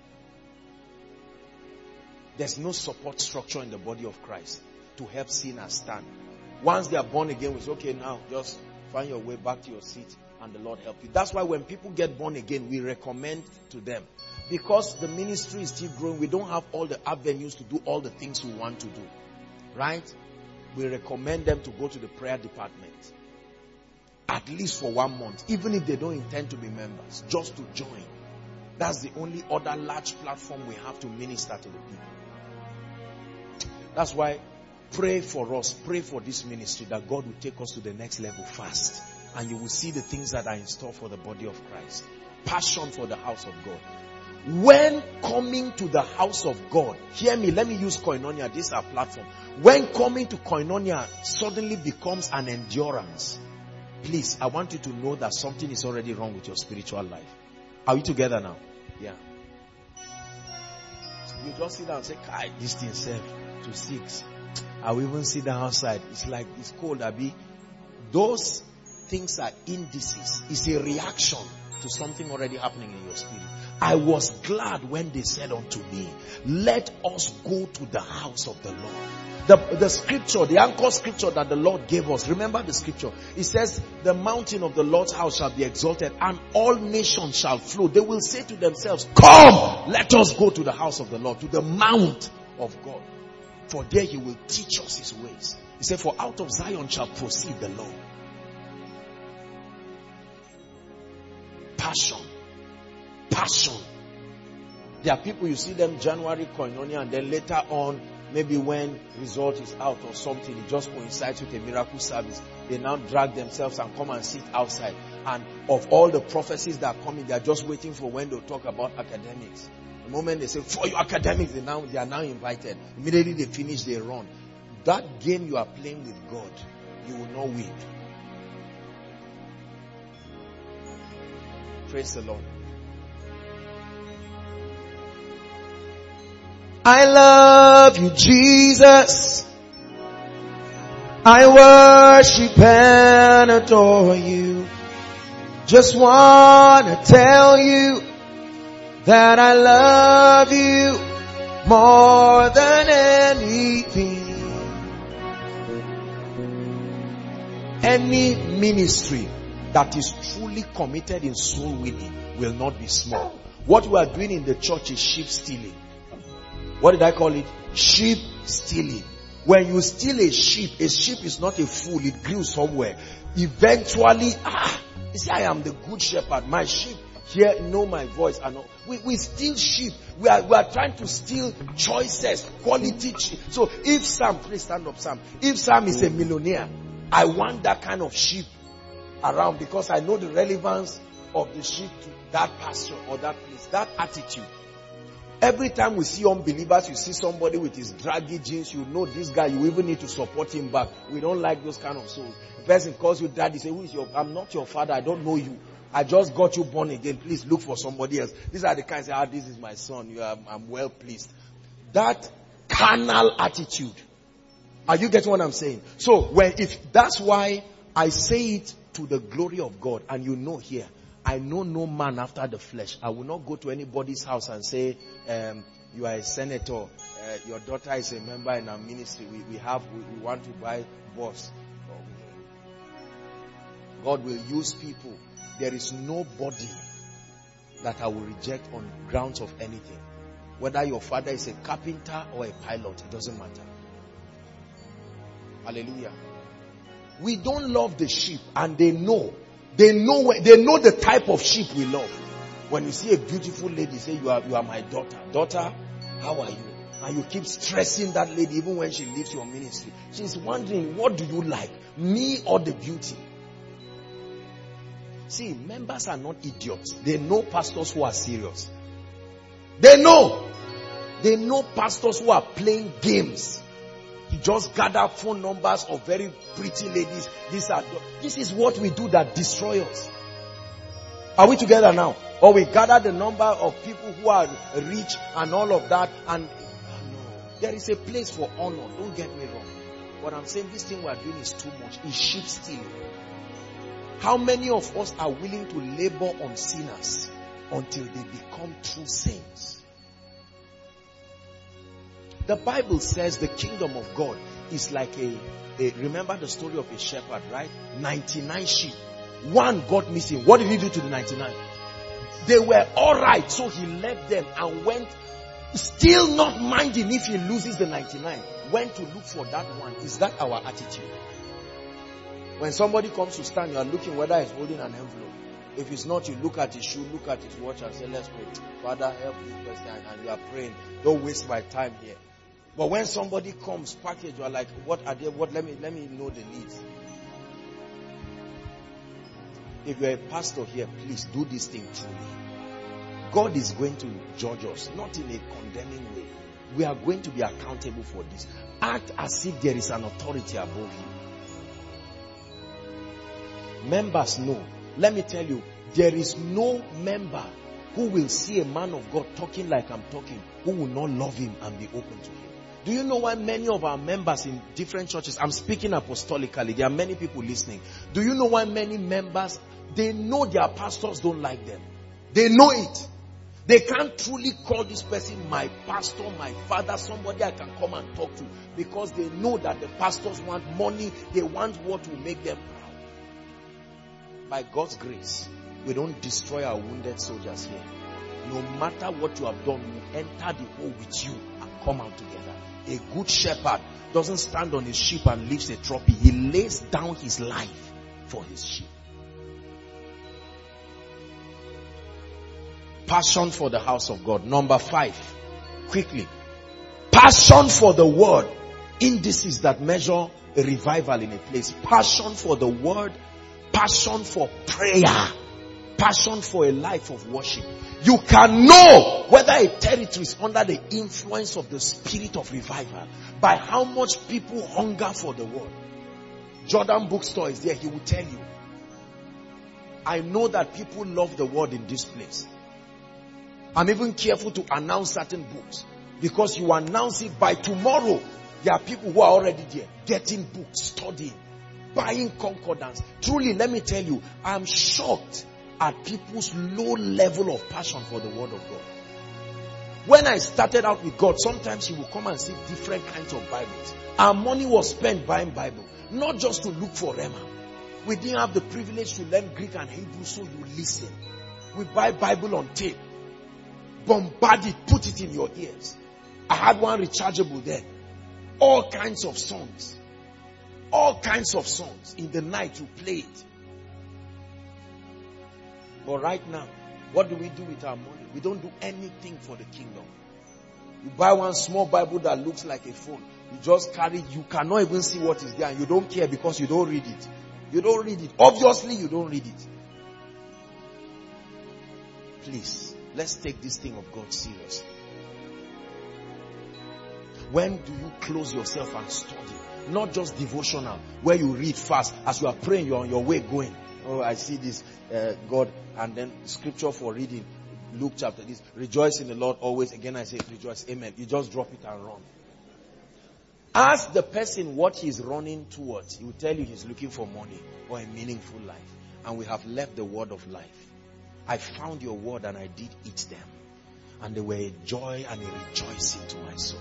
There's no support structure in the body of Christ to help sinners stand. Once they are born again, we say, okay, now just find your way back to your seat and the Lord help you. That's why when people get born again, we recommend to them. Because the ministry is still growing, we don't have all the avenues to do all the things we want to do. Right? We recommend them to go to the prayer department. At least for 1 month. Even if they don't intend to be members. Just to join. That's the only other large platform we have to minister to the people. That's why pray for us. Pray for this ministry that God will take us to the next level fast. And you will see the things that are in store for the body of Christ. Passion for the house of God. When coming to the house of God, hear me, let me use Koinonia, this is our platform. When coming to Koinonia suddenly becomes an endurance, please, I want you to know that something is already wrong with your spiritual life. Are we together now? Yeah. You just sit down and say, Kai, this thing serve to 6. I will even sit down outside. It's like, it's cold, Abi. Those things are indices. It's a reaction to something already happening in your spirit. I was glad when they said unto me, let us go to the house of the Lord. The scripture, the anchor scripture that the Lord gave us. Remember the scripture. It says, the mountain of the Lord's house shall be exalted and all nations shall flow. They will say to themselves, come, let us go to the house of the Lord, to the mount of God. For there he will teach us his ways. He said, for out of Zion shall proceed the law. Passion. Passion. There are people, you see them January Koinonia, and then later on, maybe when result is out or something, it just coincides with a miracle service. They now drag themselves and come and sit outside. And of all the prophecies that are coming, they are just waiting for when they'll talk about academics. The moment they say, for your academics, they are now invited. Immediately they finish, they run. That game you are playing with God, you will not win. Praise the Lord. I love you, Jesus. I worship and adore you. Just want to tell you that I love you more than anything. Any ministry that is truly committed in soul winning will not be small. What we are doing in the church is sheep stealing. What did I call it? Sheep stealing. When you steal a sheep is not a fool. It grew somewhere. Eventually, you see, I am the good shepherd. My sheep here know my voice. And we steal sheep. We are trying to steal choices, quality sheep. So if Sam, please stand up, Sam. If Sam is a millionaire, I want that kind of sheep around, because I know the relevance of the sheep to that pasture or that place, that attitude. Every time we see unbelievers, you see somebody with his draggy jeans, you know this guy, you even need to support him back. We don't like those kind of souls. The person calls you daddy, say, I'm not your father, I don't know you. I just got you born again. Please look for somebody else. These are the kinds that say, this is my son. I'm well pleased. That carnal attitude. Are you getting what I'm saying? So if that's why I say it to the glory of God, and you know here, I know no man after the flesh. I will not go to anybody's house and say, you are a senator, your daughter is a member in our ministry, we want to buy bus. God will use people. There is nobody that I will reject on grounds of anything. Whether your father is a carpenter or a pilot, it doesn't matter. Hallelujah. We don't love the sheep, and they know the type of sheep we love. When you see a beautiful lady, say, you are my daughter. Daughter, how are you? And you keep stressing that lady even when she leaves your ministry. She's wondering, what do you like? Me or the beauty? See, members are not idiots. They know pastors who are serious. They know pastors who are playing games. You just gather phone numbers of very pretty ladies. This is what we do that destroys us. Are we together now? Or we gather the number of people who are rich and all of that. And no, there is a place for honor. Don't get me wrong. What I'm saying, this thing we are doing is too much. It's sheep stealing. How many of us are willing to labor on sinners until they become true saints? The Bible says the kingdom of God is like remember the story of a shepherd, right? 99 sheep. One got missing. What did he do to the 99? They were alright, so he left them and went, still not minding if he loses the 99. Went to look for that one. Is that our attitude? When somebody comes to stand, you are looking whether he's holding an envelope. If it's not, you look at his shoe, look at his watch and say, let's pray. Father, help this person, and you are praying. Don't waste my time here. But when somebody comes, package, you are like, what are they? Let me know the needs. If you're a pastor here, please do this thing truly. God is going to judge us, not in a condemning way. We are going to be accountable for this. Act as if there is an authority above you. Members know. Let me tell you, there is no member who will see a man of God talking like I'm talking, who will not love him and be open to him. Do you know why many of our members in different churches, I'm speaking apostolically, there are many people listening. Do you know why many members, they know their pastors don't like them? They know it. They can't truly call this person my pastor, my father, somebody I can come and talk to, because they know that the pastors want money, they want what will make them proud. By God's grace, we don't destroy our wounded soldiers here. No matter what you have done, we enter the hole with you and come out together. A good shepherd doesn't stand on his sheep and leaves a trophy. He lays down his life for his sheep. Passion for the house of God. Number 5, quickly. Passion for the word. Indices that measure a revival in a place. Passion for the word. Passion for prayer. Passion for a life of worship. You can know whether a territory is under the influence of the spirit of revival by how much people hunger for the word. Jordan Bookstore is there. He will tell you. I know that people love the word in this place. I'm even careful to announce certain books, because you announce it by tomorrow. There are people who are already there getting books, studying, buying concordance. Truly, let me tell you, I'm shocked at people's low level of passion for the word of God. When I started out with God, sometimes He would come and see different kinds of Bibles. Our money was spent buying Bible, not just to look for Rhema. We didn't have the privilege to learn Greek and Hebrew, so you listen. We buy Bible on tape, bombard it, put it in your ears. I had one rechargeable then. All kinds of songs. All kinds of songs. In the night you play it. But right now, what do we do with our money? We don't do anything for the kingdom. You buy one small Bible that looks like a phone. You just carry it. You cannot even see what is there. And you don't care because you don't read it. You don't read it. Obviously, you don't read it. Please, let's take this thing of God seriously. When do you close yourself and study? Not just devotional, where you read fast. As you are praying, you're on your way going. Oh, I see this, God. And then scripture for reading. Luke chapter this. Rejoice in the Lord always. Again, I say rejoice. Amen. You just drop it and run. Ask the person what he's running towards. He will tell you he's looking for money or a meaningful life. And we have left the word of life. I found your word and I did eat them. And they were a joy and a rejoicing to my soul.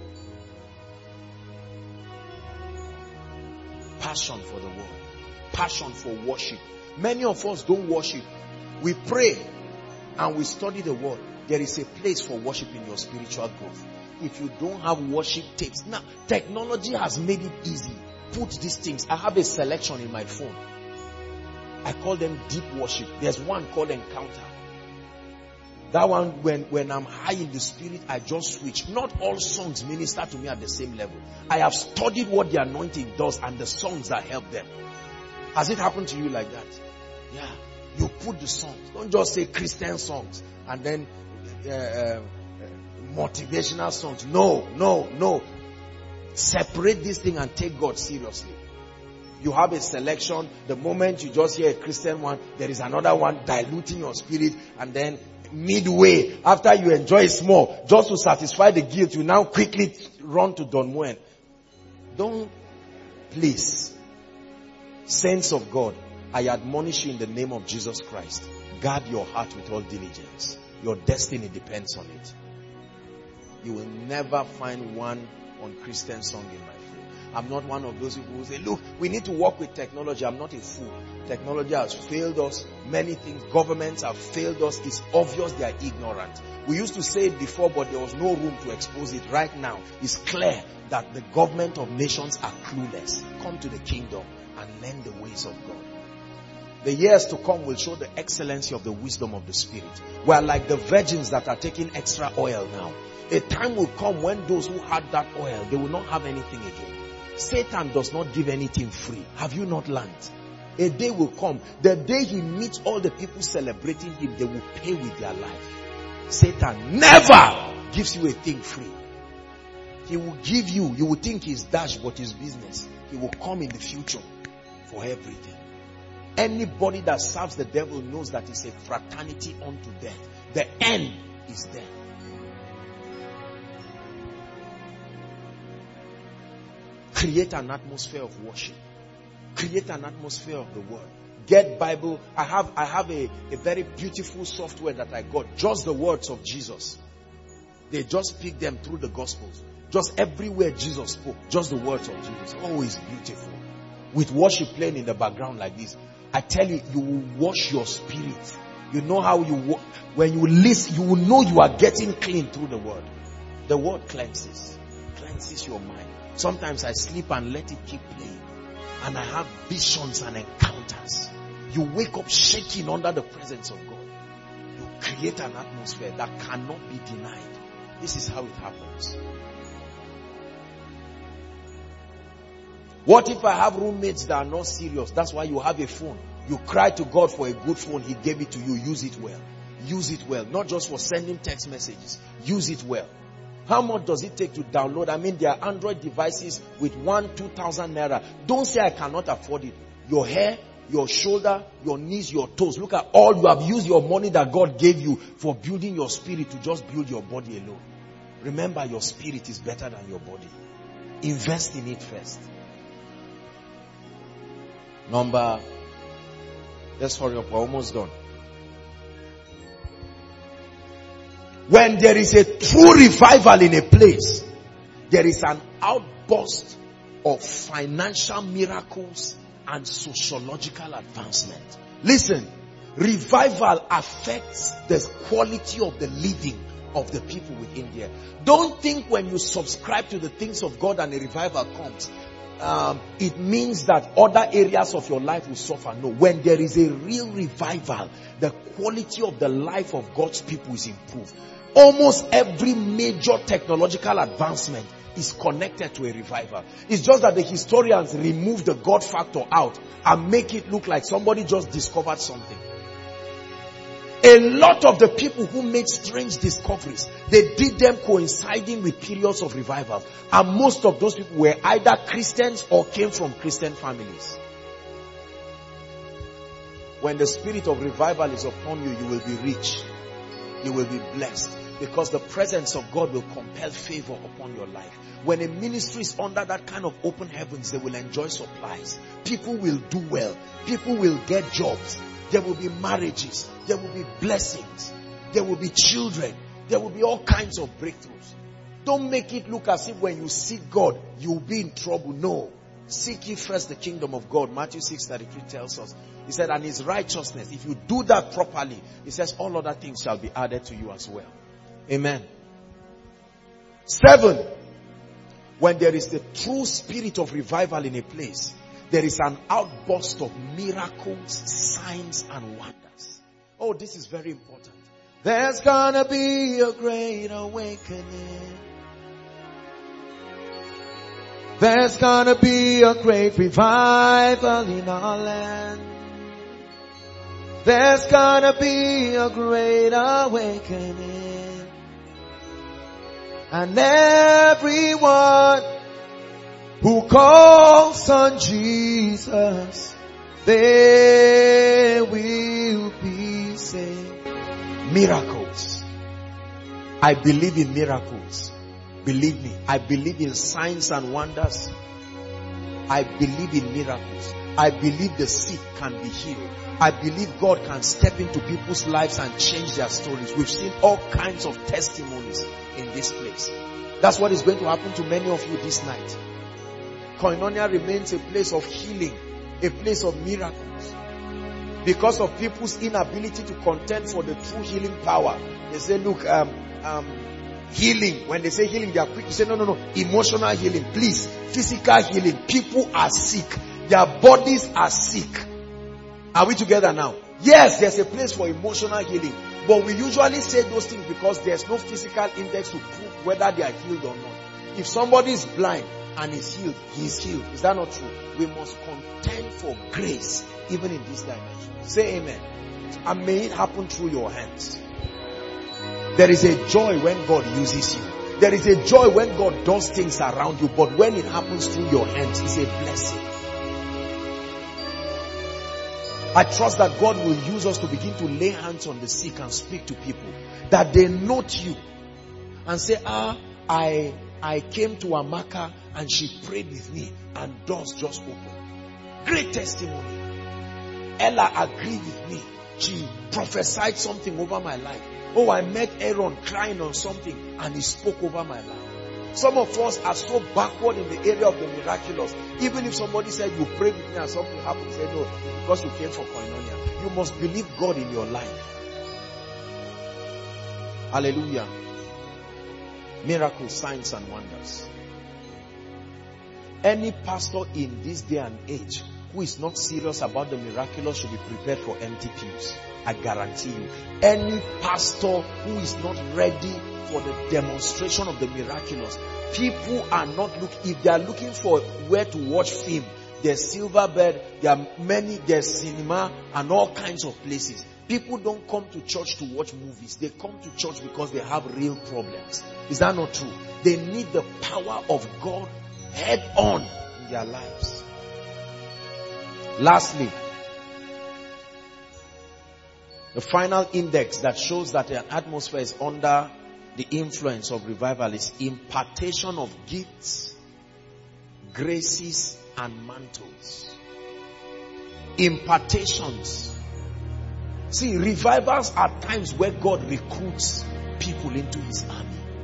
Passion for the word. Passion for worship. Many of us don't worship. We pray and we study the word. There is a place for worship in your spiritual growth. If you don't have worship tapes. Now, technology has made it easy. Put these things. I have a selection in my phone. I call them deep worship. There's one called Encounter. That one, when I'm high in the spirit, I just switch. Not all songs minister to me at the same level. I have studied what the anointing does and the songs that help them. Has it happened to you like that? Yeah. You put the songs. Don't just say Christian songs and then motivational songs. No. Separate this thing and take God seriously. You have a selection. The moment you just hear a Christian one, there is another one diluting your spirit, and then midway, after you enjoy it small, just to satisfy the guilt, you now quickly run to Don Moen. Don't, please. Saints of God, I admonish you in the name of Jesus Christ. Guard your heart with all diligence. Your destiny depends on it. You will never find one unchristian song in my phone. I'm not one of those people who say, look, we need to work with technology. I'm not a fool. Technology has failed us. Many things, governments have failed us. It's obvious they are ignorant. We used to say it before, but there was no room to expose it. Right now, it's clear that the government of nations are clueless. Come to the kingdom and learn the ways of God. The years to come will show the excellency of the wisdom of the Spirit. We are like the virgins that are taking extra oil now. A time will come when those who had that oil, they will not have anything again. Satan does not give anything free. Have you not learned? A day will come. The day he meets all the people celebrating him, they will pay with their life. Satan never gives you a thing free. He will give you, you will think he's dash, but his business. He will come in the future for everything. Anybody that serves the devil knows that it's a fraternity unto death. The end is death. Create an atmosphere of worship. Create an atmosphere of the word. Get Bible. I have a very beautiful software that I got. Just the words of Jesus. They just pick them through the Gospels. Just everywhere Jesus spoke. Just the words of Jesus. Always beautiful. With worship playing in the background like this. I tell you, you will wash your spirit. You know how you when you listen, you will know you are getting clean through the word. The word cleanses your mind. Sometimes I sleep and let it keep playing. And I have visions and encounters. You wake up shaking under the presence of God. You create an atmosphere that cannot be denied. This is how it happens. What if I have roommates that are not serious? That's why you have a phone. You cry to God for a good phone. He gave it to you. Use it well. Use it well. Not just for sending text messages. Use it well. How much does it take to download? I mean, there are Android devices with 2,000 naira. Don't say I cannot afford it. Your hair, your shoulder, your knees, your toes. Look at all you have used your money that God gave you for building your spirit to just build your body alone. Remember, your spirit is better than your body. Invest in it first. Let's hurry up. We're almost done. When there is a true revival in a place, there is an outburst of financial miracles and sociological advancement. Listen, revival affects the quality of the living of the people within there. Don't think when you subscribe to the things of God and a revival comes, it means that other areas of your life will suffer. No, when there is a real revival, the quality of the life of God's people is improved. Almost every major technological advancement is connected to a revival. It's just that the historians remove the God factor out and make it look like somebody just discovered something. A lot of the people who made strange discoveries, they did them coinciding with periods of revival. And most of those people were either Christians or came from Christian families. When the spirit of revival is upon you, you will be rich. You will be blessed. Because the presence of God will compel favor upon your life. When a ministry is under that kind of open heavens, they will enjoy supplies. People will do well. People will get jobs. There will be marriages. There will be blessings. There will be children. There will be all kinds of breakthroughs. Don't make it look as if when you seek God, you'll be in trouble. No. Seek ye first the kingdom of God. Matthew 6:33 tells us. He said, and his righteousness. If you do that properly, he says, all other things shall be added to you as well. Amen. 7. When there is the true spirit of revival in a place, there is an outburst of miracles, signs, and wonders. Oh, this is very important. There's gonna be a great awakening. There's gonna be a great revival in our land. There's gonna be a great awakening. And everyone who calls on Jesus, they will be saved. Miracles. I believe in miracles. Believe me, I believe in signs and wonders. I believe in miracles. I believe the sick can be healed. I believe God can step into people's lives and change their stories. We've seen all kinds of testimonies in this place. That's what is going to happen to many of you this night. Koinonia remains a place of healing, a place of miracles. Because of people's inability to contend for the true healing power. They say, look, healing. When they say healing, they are quick to say, no. Emotional healing, please. Physical healing. People are sick. Their bodies are sick. Are we together now? Yes, there's a place for emotional healing. But we usually say those things because there's no physical index to prove whether they are healed or not. If somebody is blind and is healed, he is healed. Is that not true? We must contend for grace even in this dimension. Say amen. And may it happen through your hands. There is a joy when God uses you. There is a joy when God does things around you. But when it happens through your hands, it's a blessing. I trust that God will use us to begin to lay hands on the sick and speak to people. That they note you and say, I came to Amaka and she prayed with me and doors just opened. Great testimony. Ella agreed with me. She prophesied something over my life. Oh, I met Aaron crying on something and he spoke over my life. Some of us are so backward in the area of the miraculous. Even if somebody said you prayed with me and something happened, say no, because you came for Koinonia. You must believe God in your life. Hallelujah. Miracles, signs and wonders. Any pastor in this day and age who is not serious about the miraculous should be prepared for empty pews. I guarantee you. Any pastor who is not ready for the demonstration of the miraculous, people are not looking. If they are looking for where to watch film, there's Silverbird, there's cinema and all kinds of places. People don't come to church to watch movies. They come to church because they have real problems. Is that not true? They need the power of God head on in their lives. Lastly, the final index that shows that an atmosphere is under the influence of revival is impartation of gifts, graces, and mantles. Impartations. See, revivals are times where God recruits people into his army.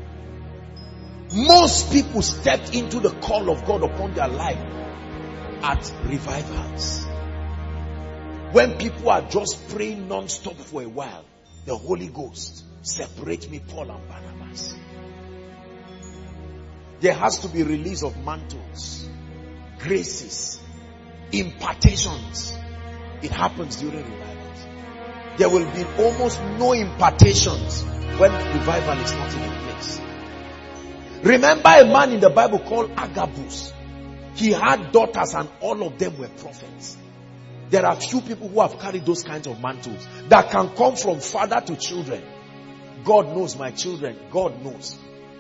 Most people stepped into the call of God upon their life at revivals. When people are just praying non-stop for a while, the Holy Ghost Separate me, Paul and Barnabas. There has to be release of mantles, graces, impartations. It happens during revivals. There will be almost no impartations when revival is not in a place. Remember a man in the Bible called Agabus. He had daughters and all of them were prophets. There are few people who have carried those kinds of mantles that can come from father to children. God knows my children. God knows.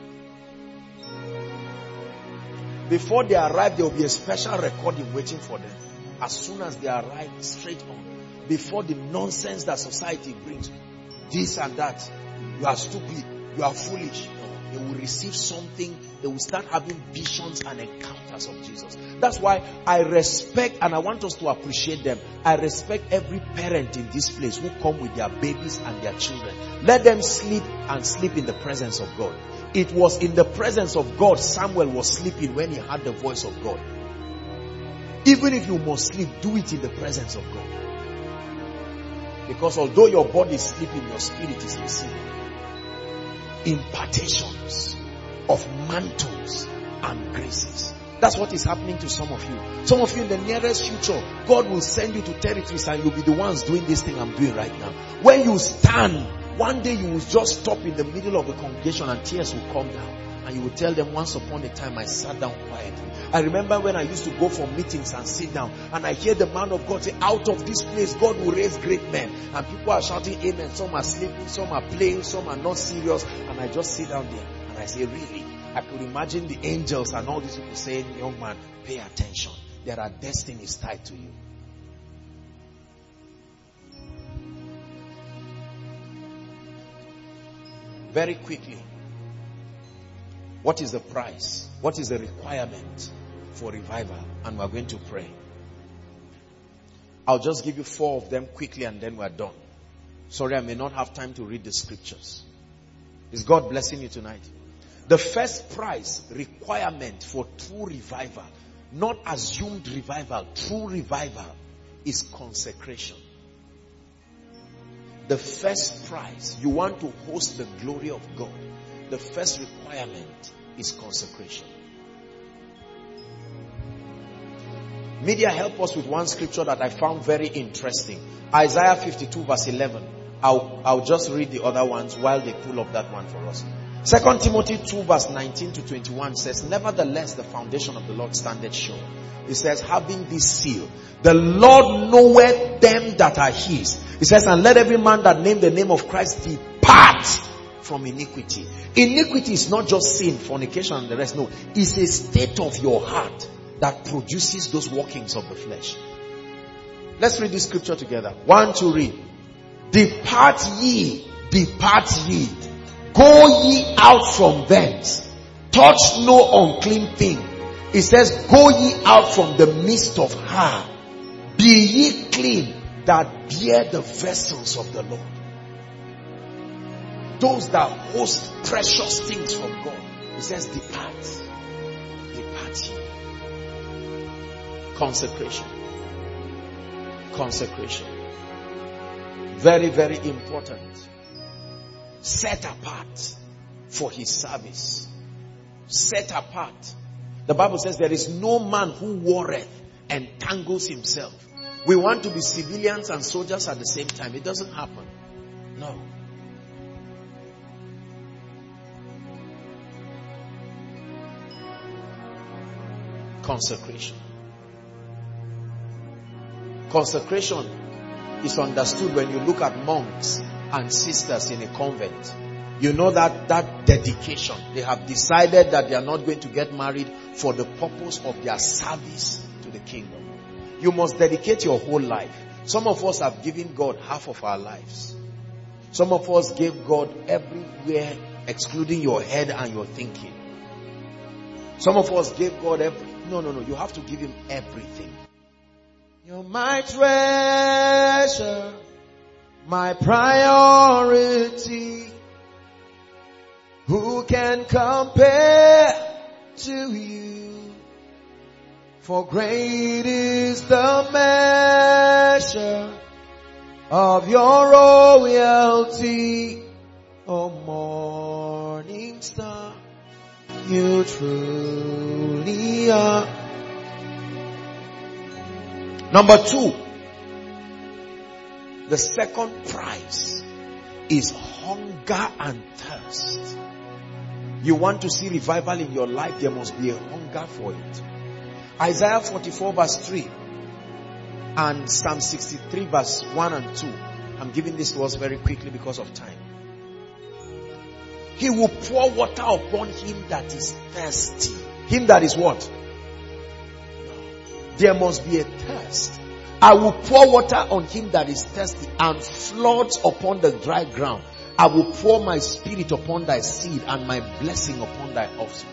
Before they arrive, there will be a special recording waiting for them. As soon as they arrive, straight on. Before the nonsense that society brings, this and that, you are stupid, you are foolish. No, they will receive something. They will start having visions and encounters of Jesus. That's why I respect, and I want us to appreciate them. I respect every parent in this place who come with their babies and their children. Let them sleep and sleep in the presence of God. It was in the presence of God Samuel was sleeping when he heard the voice of God. Even if you must sleep, do it in the presence of God. Because although your body is sleeping, your spirit is receiving impartations of mantles and graces. That's what is happening to some of you. Some of you in the nearest future, God will send you to territories and you'll be the ones doing this thing I'm doing right now. When you stand, one day you will just stop in the middle of the congregation and tears will come down. And you will tell them, once upon a time I sat down quietly. I remember when I used to go for meetings and sit down, and I hear the man of God say, out of this place God will raise great men. And people are shouting amen. Some are sleeping, some are playing, some are not serious. And I just sit down there and I say, really? I could imagine the angels and all these people saying, young man, pay attention. There are destinies tied to you. Very quickly. What is the price? What is the requirement for revival? And we're going to pray. I'll just give you 4 of them quickly and then we're done. Sorry, I may not have time to read the scriptures. Is God blessing you tonight? The first price, requirement for true revival, not assumed revival, true revival, is consecration. The first prize, you want to host the glory of God, the first requirement is consecration. Media, help us with one scripture that I found very interesting. Isaiah 52 verse 11. I'll just read the other ones while they pull up that one for us. 2 Timothy 2 verse 19 to 21 says, nevertheless the foundation of the Lord standeth sure. It says, having this seal, the Lord knoweth them that are his. It says, and let every man that name the name of Christ depart from iniquity. Iniquity is not just sin, fornication and the rest. No, it's a state of your heart that produces those workings of the flesh. Let's read this scripture together. 1, 2, read. Depart ye, go ye out from thence, touch no unclean thing. It says, go ye out from the midst of her, be ye clean that bear the vessels of the Lord. Those that host precious things from God. It says, depart ye. Consecration. Very, very important. Set apart for his service. Set apart. The Bible says there is no man who warreth and entangles himself. We want to be civilians and soldiers at the same time. It doesn't happen. No. Consecration. Consecration is understood when you look at monks and sisters in a convent. You know that dedication. They have decided that they are not going to get married for the purpose of their service to the kingdom. You must dedicate your whole life. Some of us have given God half of our lives. Some of us gave God everywhere, excluding your head and your thinking. Some of us gave God everything. No. You have to give him everything. You're my treasure, my priority. Who can compare to you? For great is the measure of your royalty, O You truly are. Number 2, the second prize is hunger and thirst. You want to see revival in your life, there must be a hunger for it. Isaiah 44 verse 3 and Psalm 63 verse 1 and 2. I'm giving this to us very quickly because of time. He will pour water upon him that is thirsty. Him that is what? There must be a thirst. I will pour water on him that is thirsty and floods upon the dry ground. I will pour my spirit upon thy seed and my blessing upon thy offspring.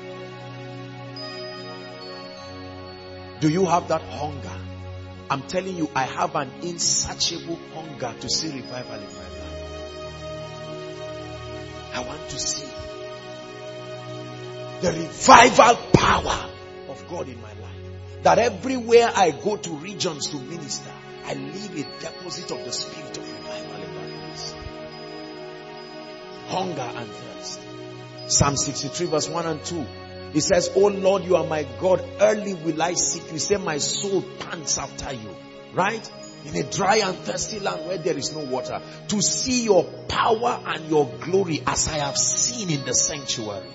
Do you have that hunger? I'm telling you, I have an insatiable hunger to see revival in my life. I want to see the revival power of God in my life. That everywhere I go to regions to minister, I leave a deposit of the spirit of revival in my place. Hunger and thirst. Psalm 63 verse 1 and 2. He says, "Oh Lord, you are my God. Early will I seek you." He said, "My soul pants after you." Right? In a dry and thirsty land where there is no water. To see your power and your glory as I have seen in the sanctuary.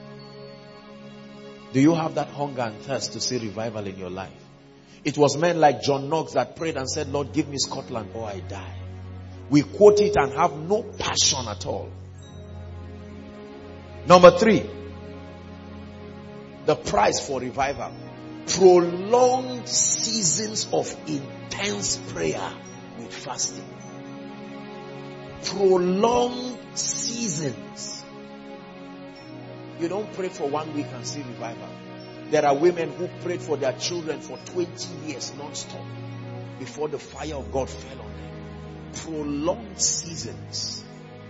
Do you have that hunger and thirst to see revival in your life? It was men like John Knox that prayed and said, "Lord, give me Scotland or I die." We quote it and have no passion at all. Number 3. The price for revival. Prolonged seasons of intense prayer with fasting. Prolonged seasons. You don't pray for 1 week and see revival. There are women who prayed for their children for 20 years non-stop before the fire of God fell on them. Prolonged seasons.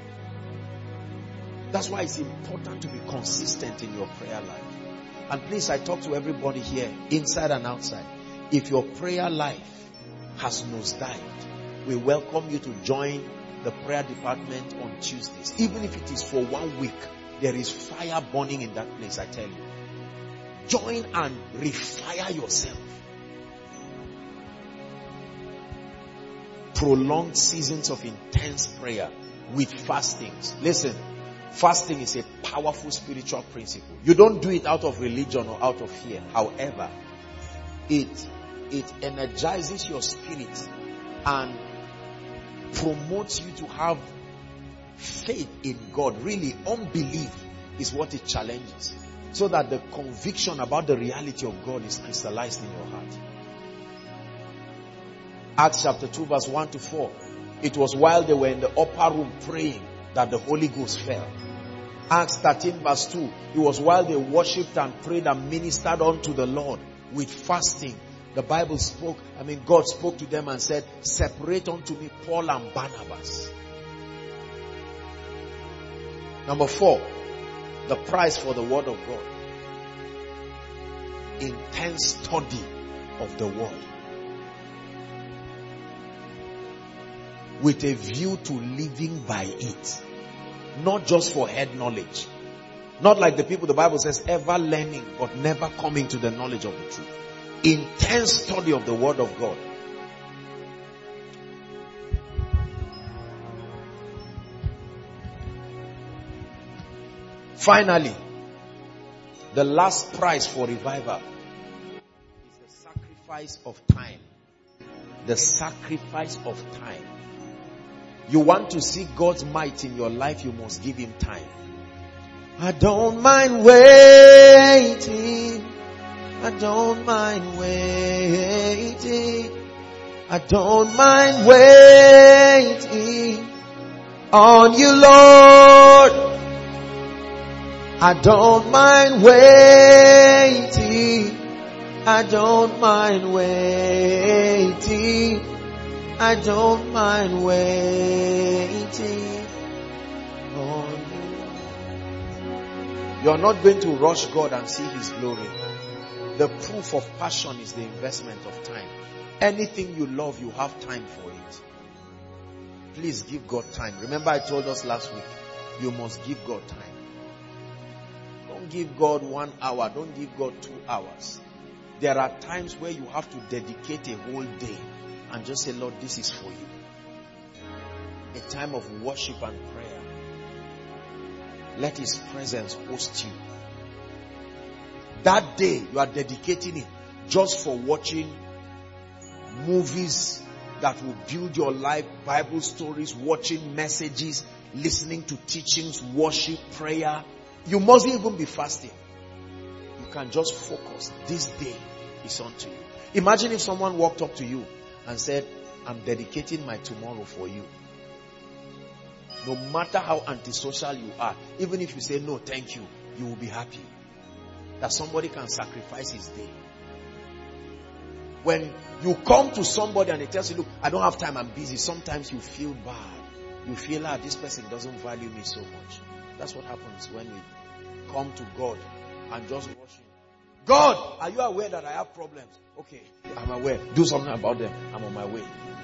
That's why it's important to be consistent in your prayer life. And please, I talk to everybody here, inside and outside. If your prayer life has nosedived, we welcome you to join the prayer department on Tuesdays. Even if it is for 1 week, there is fire burning in that place, I tell you. Join and refire yourself. Prolonged seasons of intense prayer with fastings. Listen. Fasting is a powerful spiritual principle. You don't do it out of religion or out of fear. However, it energizes your spirit and promotes you to have faith in God. Really, unbelief is what it challenges. So that the conviction about the reality of God is crystallized in your heart. Acts chapter 2 verse 1 to 4. It was while they were in the upper room praying that the Holy Ghost fell. Acts 13 verse 2. It was while they worshipped and prayed and ministered unto the Lord with fasting. The Bible spoke, God spoke to them and said, "Separate unto me Paul and Barnabas." Number 4, the price for the word of God. Intense study of the word. With a view to living by it. Not just for head knowledge. Not like the people the Bible says ever learning but never coming to the knowledge of the truth. Intense study of the word of God. Finally, the last prize for revival is the sacrifice of time. The sacrifice of time. You want to see God's might in your life, you must give him time. I don't mind waiting. I don't mind waiting. I don't mind waiting on you, Lord. I don't mind waiting. I don't mind waiting. I don't mind waiting on you. You're not going to rush God and see his glory. The proof of passion is the investment of time. Anything you love, you have time for it. Please give God time. Remember I told us last week, you must give God time. Don't Don't give God 1 hour. Don't give God 2 hours. There are times where you have to dedicate a whole day and just say, Lord, this is for you. A time of worship and prayer. Let His presence host you. That day, you are dedicating it just for watching movies that will build your life, Bible stories, watching messages, listening to teachings, worship, prayer. You mustn't even be fasting. You can just focus. This day is unto you. Imagine if someone walked up to you and said, I'm dedicating my tomorrow for you. No matter how antisocial you are, even if you say no, thank you, you will be happy that somebody can sacrifice his day. When you come to somebody and they tell you, look, I don't have time, I'm busy. Sometimes you feel bad. You feel like this person doesn't value me so much. That's what happens when we come to God and just worship. God, are you aware that I have problems? Okay, I'm aware. Do something about them. I'm on my way.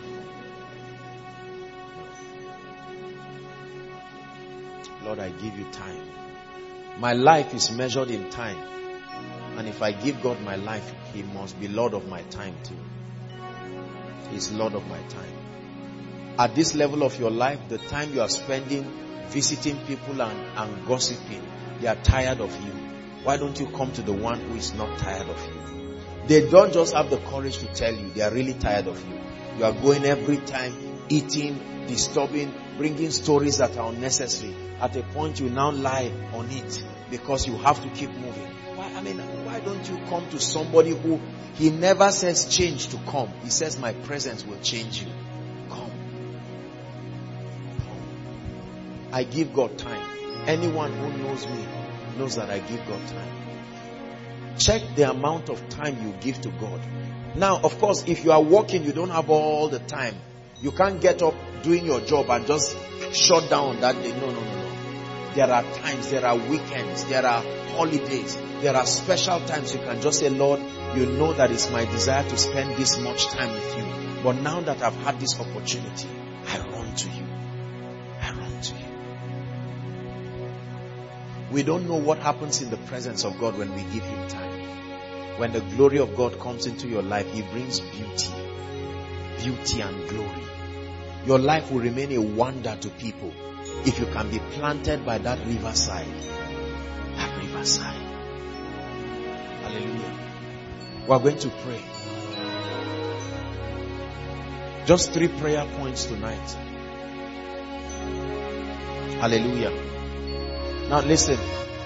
Lord, I give you time. My life is measured in time. And if I give God my life, He must be Lord of my time too. He's Lord of my time. At this level of your life, the time you are spending visiting people and gossiping, they are tired of you. Why don't you come to the one who is not tired of you? They don't just have the courage to tell you, they are really tired of you. You are going every time, eating, disturbing, bringing stories that are unnecessary. At a point you now lie on it because you have to keep moving. Why don't you come to somebody who, He never says change to come. He says my presence will change you. Come. I give God time. Anyone who knows me knows that I give God time. Check the amount of time you give to God. Now, of course, if you are working, you don't have all the time. You can't get up doing your job and just shut down that day. No. There are times, there are weekends, there are holidays, there are special times you can just say, Lord, you know that it's my desire to spend this much time with you. But now that I've had this opportunity, I run to you. I run to you. We don't know what happens in the presence of God when we give Him time. When the glory of God comes into your life, He brings beauty and glory. Your life will remain a wonder to people if you can be planted by that riverside. That riverside. Hallelujah. We are going to pray. Just 3 prayer points tonight. Hallelujah. Now listen.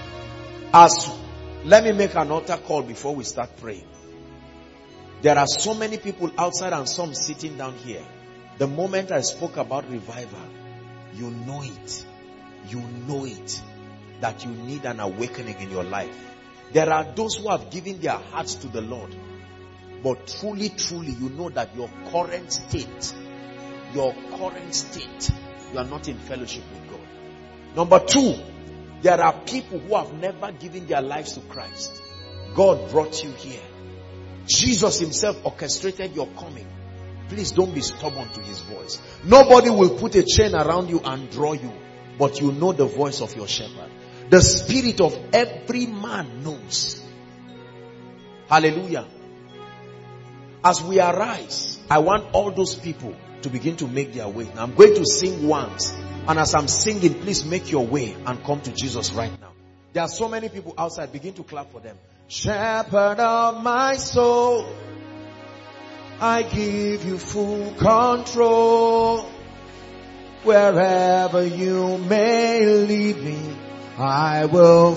Let me make an altar call before we start praying. There are so many people outside and some sitting down here. The moment I spoke about revival, you know it. You know it. That you need an awakening in your life. There are those who have given their hearts to the Lord. But truly, you know that your current state, you are not in fellowship with God. Number 2, there are people who have never given their lives to Christ. God brought you here. Jesus Himself orchestrated your coming. Please don't be stubborn to His voice. Nobody will put a chain around you and draw you. But you know the voice of your shepherd. The spirit of every man knows. Hallelujah. As we arise, I want all those people to begin to make their way. Now I'm going to sing once. And as I'm singing, please make your way and come to Jesus right now. There are so many people outside. Begin to clap for them. Shepherd of my soul, I give you full control. Wherever you may lead me, I will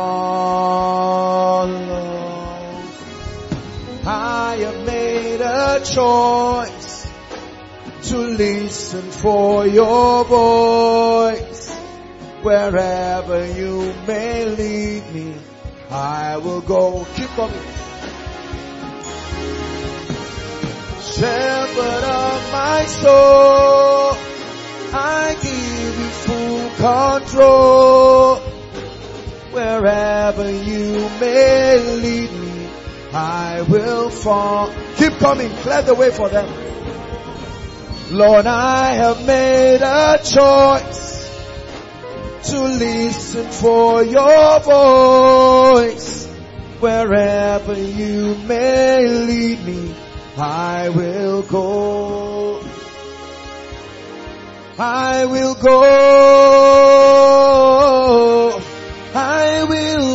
follow. I have made a choice to listen for your voice. Wherever you may lead me, I will go. Keep coming. Shepherd of my soul, I give you full control. Wherever you may lead me, I will follow. Keep coming. Clear the way for them. Lord, I have made a choice to listen for your voice. Wherever you may lead me, I will go. I will go. I will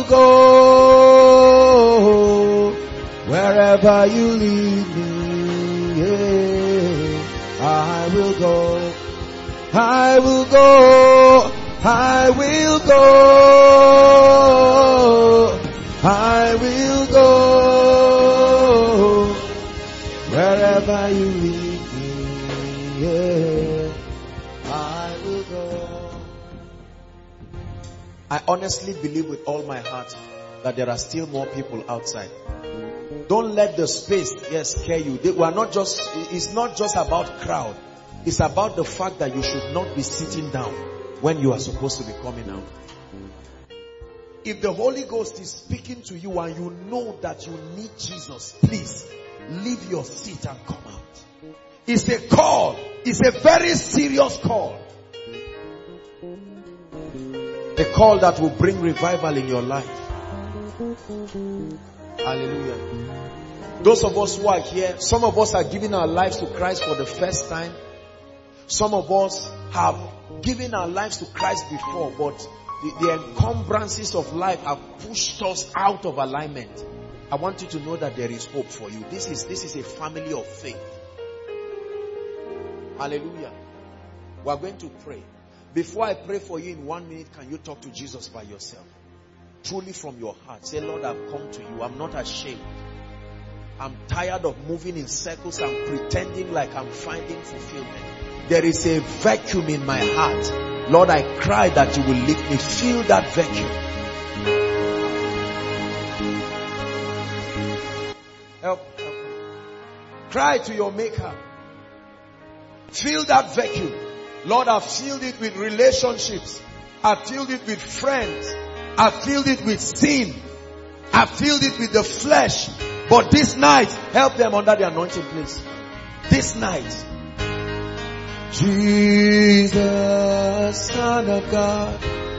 go. Wherever you lead me, yeah, I will go. I will go. I will go. I will go. Wherever you lead me, yeah, I will go. I honestly believe with all my heart that there are still more people outside. Don't let the space scare you. It's not just about crowd. It's about the fact that you should not be sitting down when you are supposed to be coming out. If the Holy Ghost is speaking to you and you know that you need Jesus, please leave your seat and come out. It's a call. It's a very serious call. A call that will bring revival in your life. Hallelujah. Those of us who are here, some of us are giving our lives to Christ for the first time. Some of us have given our lives to Christ before, but the encumbrances of life have pushed us out of alignment. I want you to know that there is hope for you. This is a family of faith. Hallelujah. We are going to pray. Before I pray for you in 1 minute, can you talk to Jesus by yourself? Truly from your heart. Say, Lord, I've come to you. I'm not ashamed. I'm tired of moving in circles and pretending like I'm finding fulfillment. There is a vacuum in my heart. Lord, I cry that you will lift me. Fill that vacuum. Help. Cry to your Maker. Fill that vacuum. Lord, I've filled it with relationships. I've filled it with friends. I've filled it with sin. I've filled it with the flesh. But this night, help them under the anointing, please. This night, Jesus, Son of God,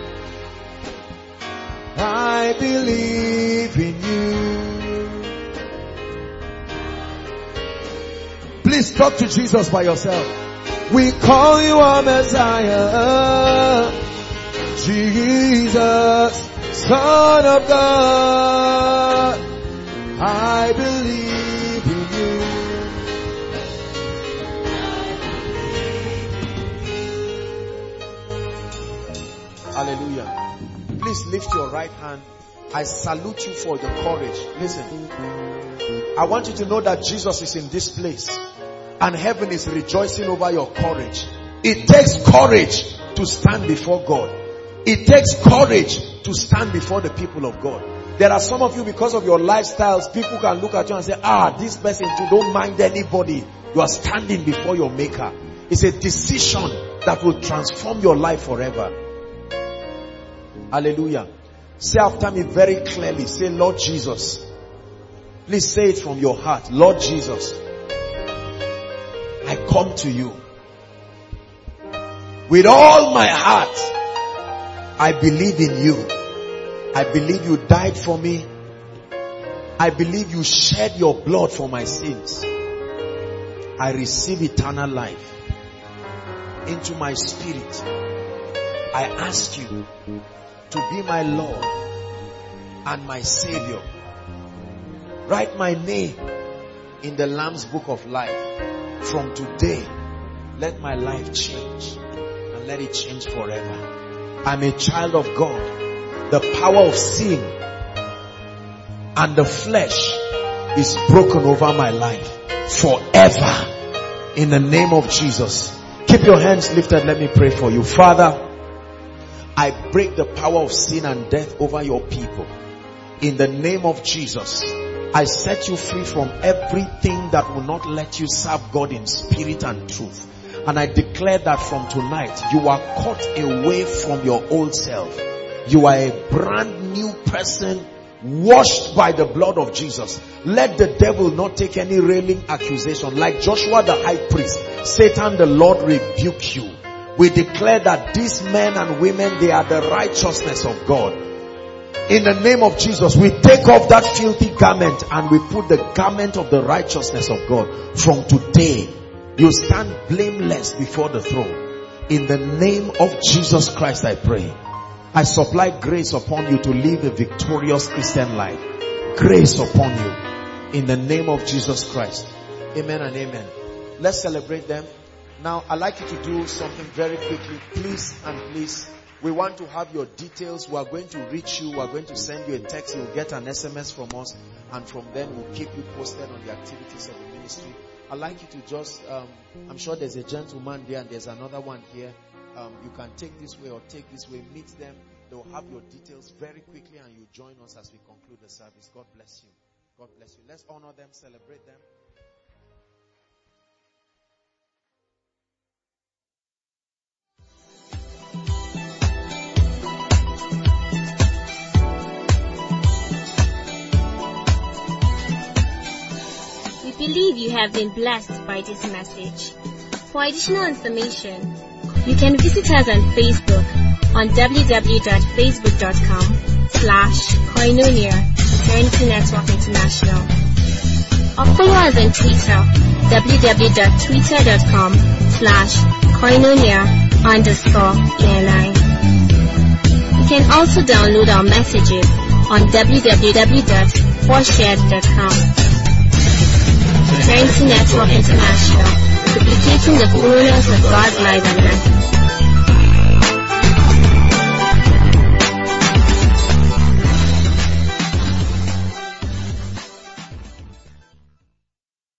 I believe in you. Please talk to Jesus by yourself. We call you our Messiah, Jesus, Son of God, I believe in you. Hallelujah. Please lift your right hand. I salute you for the courage. Listen, I want you to know that Jesus is in this place and heaven is rejoicing over your courage. It takes courage to stand before God. It takes courage to stand before the people of God. There are some of you, because of your lifestyles, people can look at you and say, this person too, don't mind anybody. You are standing before your Maker. It's a decision that will transform your life forever. Hallelujah. Say after me very clearly. Say, Lord Jesus. Please say it from your heart. Lord Jesus, I come to you. With all my heart, I believe in you. I believe you died for me. I believe you shed your blood for my sins. I receive eternal life into my spirit. I ask you to be my Lord and my Savior. Write my name in the Lamb's book of life. From today, let my life change and let it change forever. I'm a child of God. The power of sin and the flesh is broken over my life forever. In the name of Jesus. Keep your hands lifted. Let me pray for you. Father, I break the power of sin and death over your people. In the name of Jesus, I set you free from everything that will not let you serve God in spirit and truth. And I declare that from tonight, you are caught away from your old self. You are a brand new person, washed by the blood of Jesus. Let the devil not take any railing accusation. Like Joshua the high priest, Satan the Lord rebuke you. We declare that these men and women, they are the righteousness of God. In the name of Jesus, we take off that filthy garment and we put the garment of the righteousness of God. From today, you stand blameless before the throne. In the name of Jesus Christ, I pray. I supply grace upon you to live a victorious Christian life. Grace upon you. In the name of Jesus Christ. Amen and amen. Let's celebrate them. Now, I'd like you to do something very quickly. Please and please. We want to have your details. We are going to reach you. We are going to send you a text. You'll get an SMS from us. And from then, we'll keep you posted on the activities of the ministry. I'd like you to just, I'm sure there's a gentleman there and there's another one here. You can take this way or take this way. Meet them. They'll have your details very quickly and you join us as we conclude the service. God bless you. God bless you. Let's honor them, celebrate them. We believe you have been blessed by this message. For additional information, you can visit us on Facebook on www.facebook.com/Koinonia Eternity Network International. Or follow us on Twitter, www.twitter.com/Koinonia_ENI. You can also download our messages on www.forshared.com. Eternity Network International, duplicating the fullness of God's life on earth.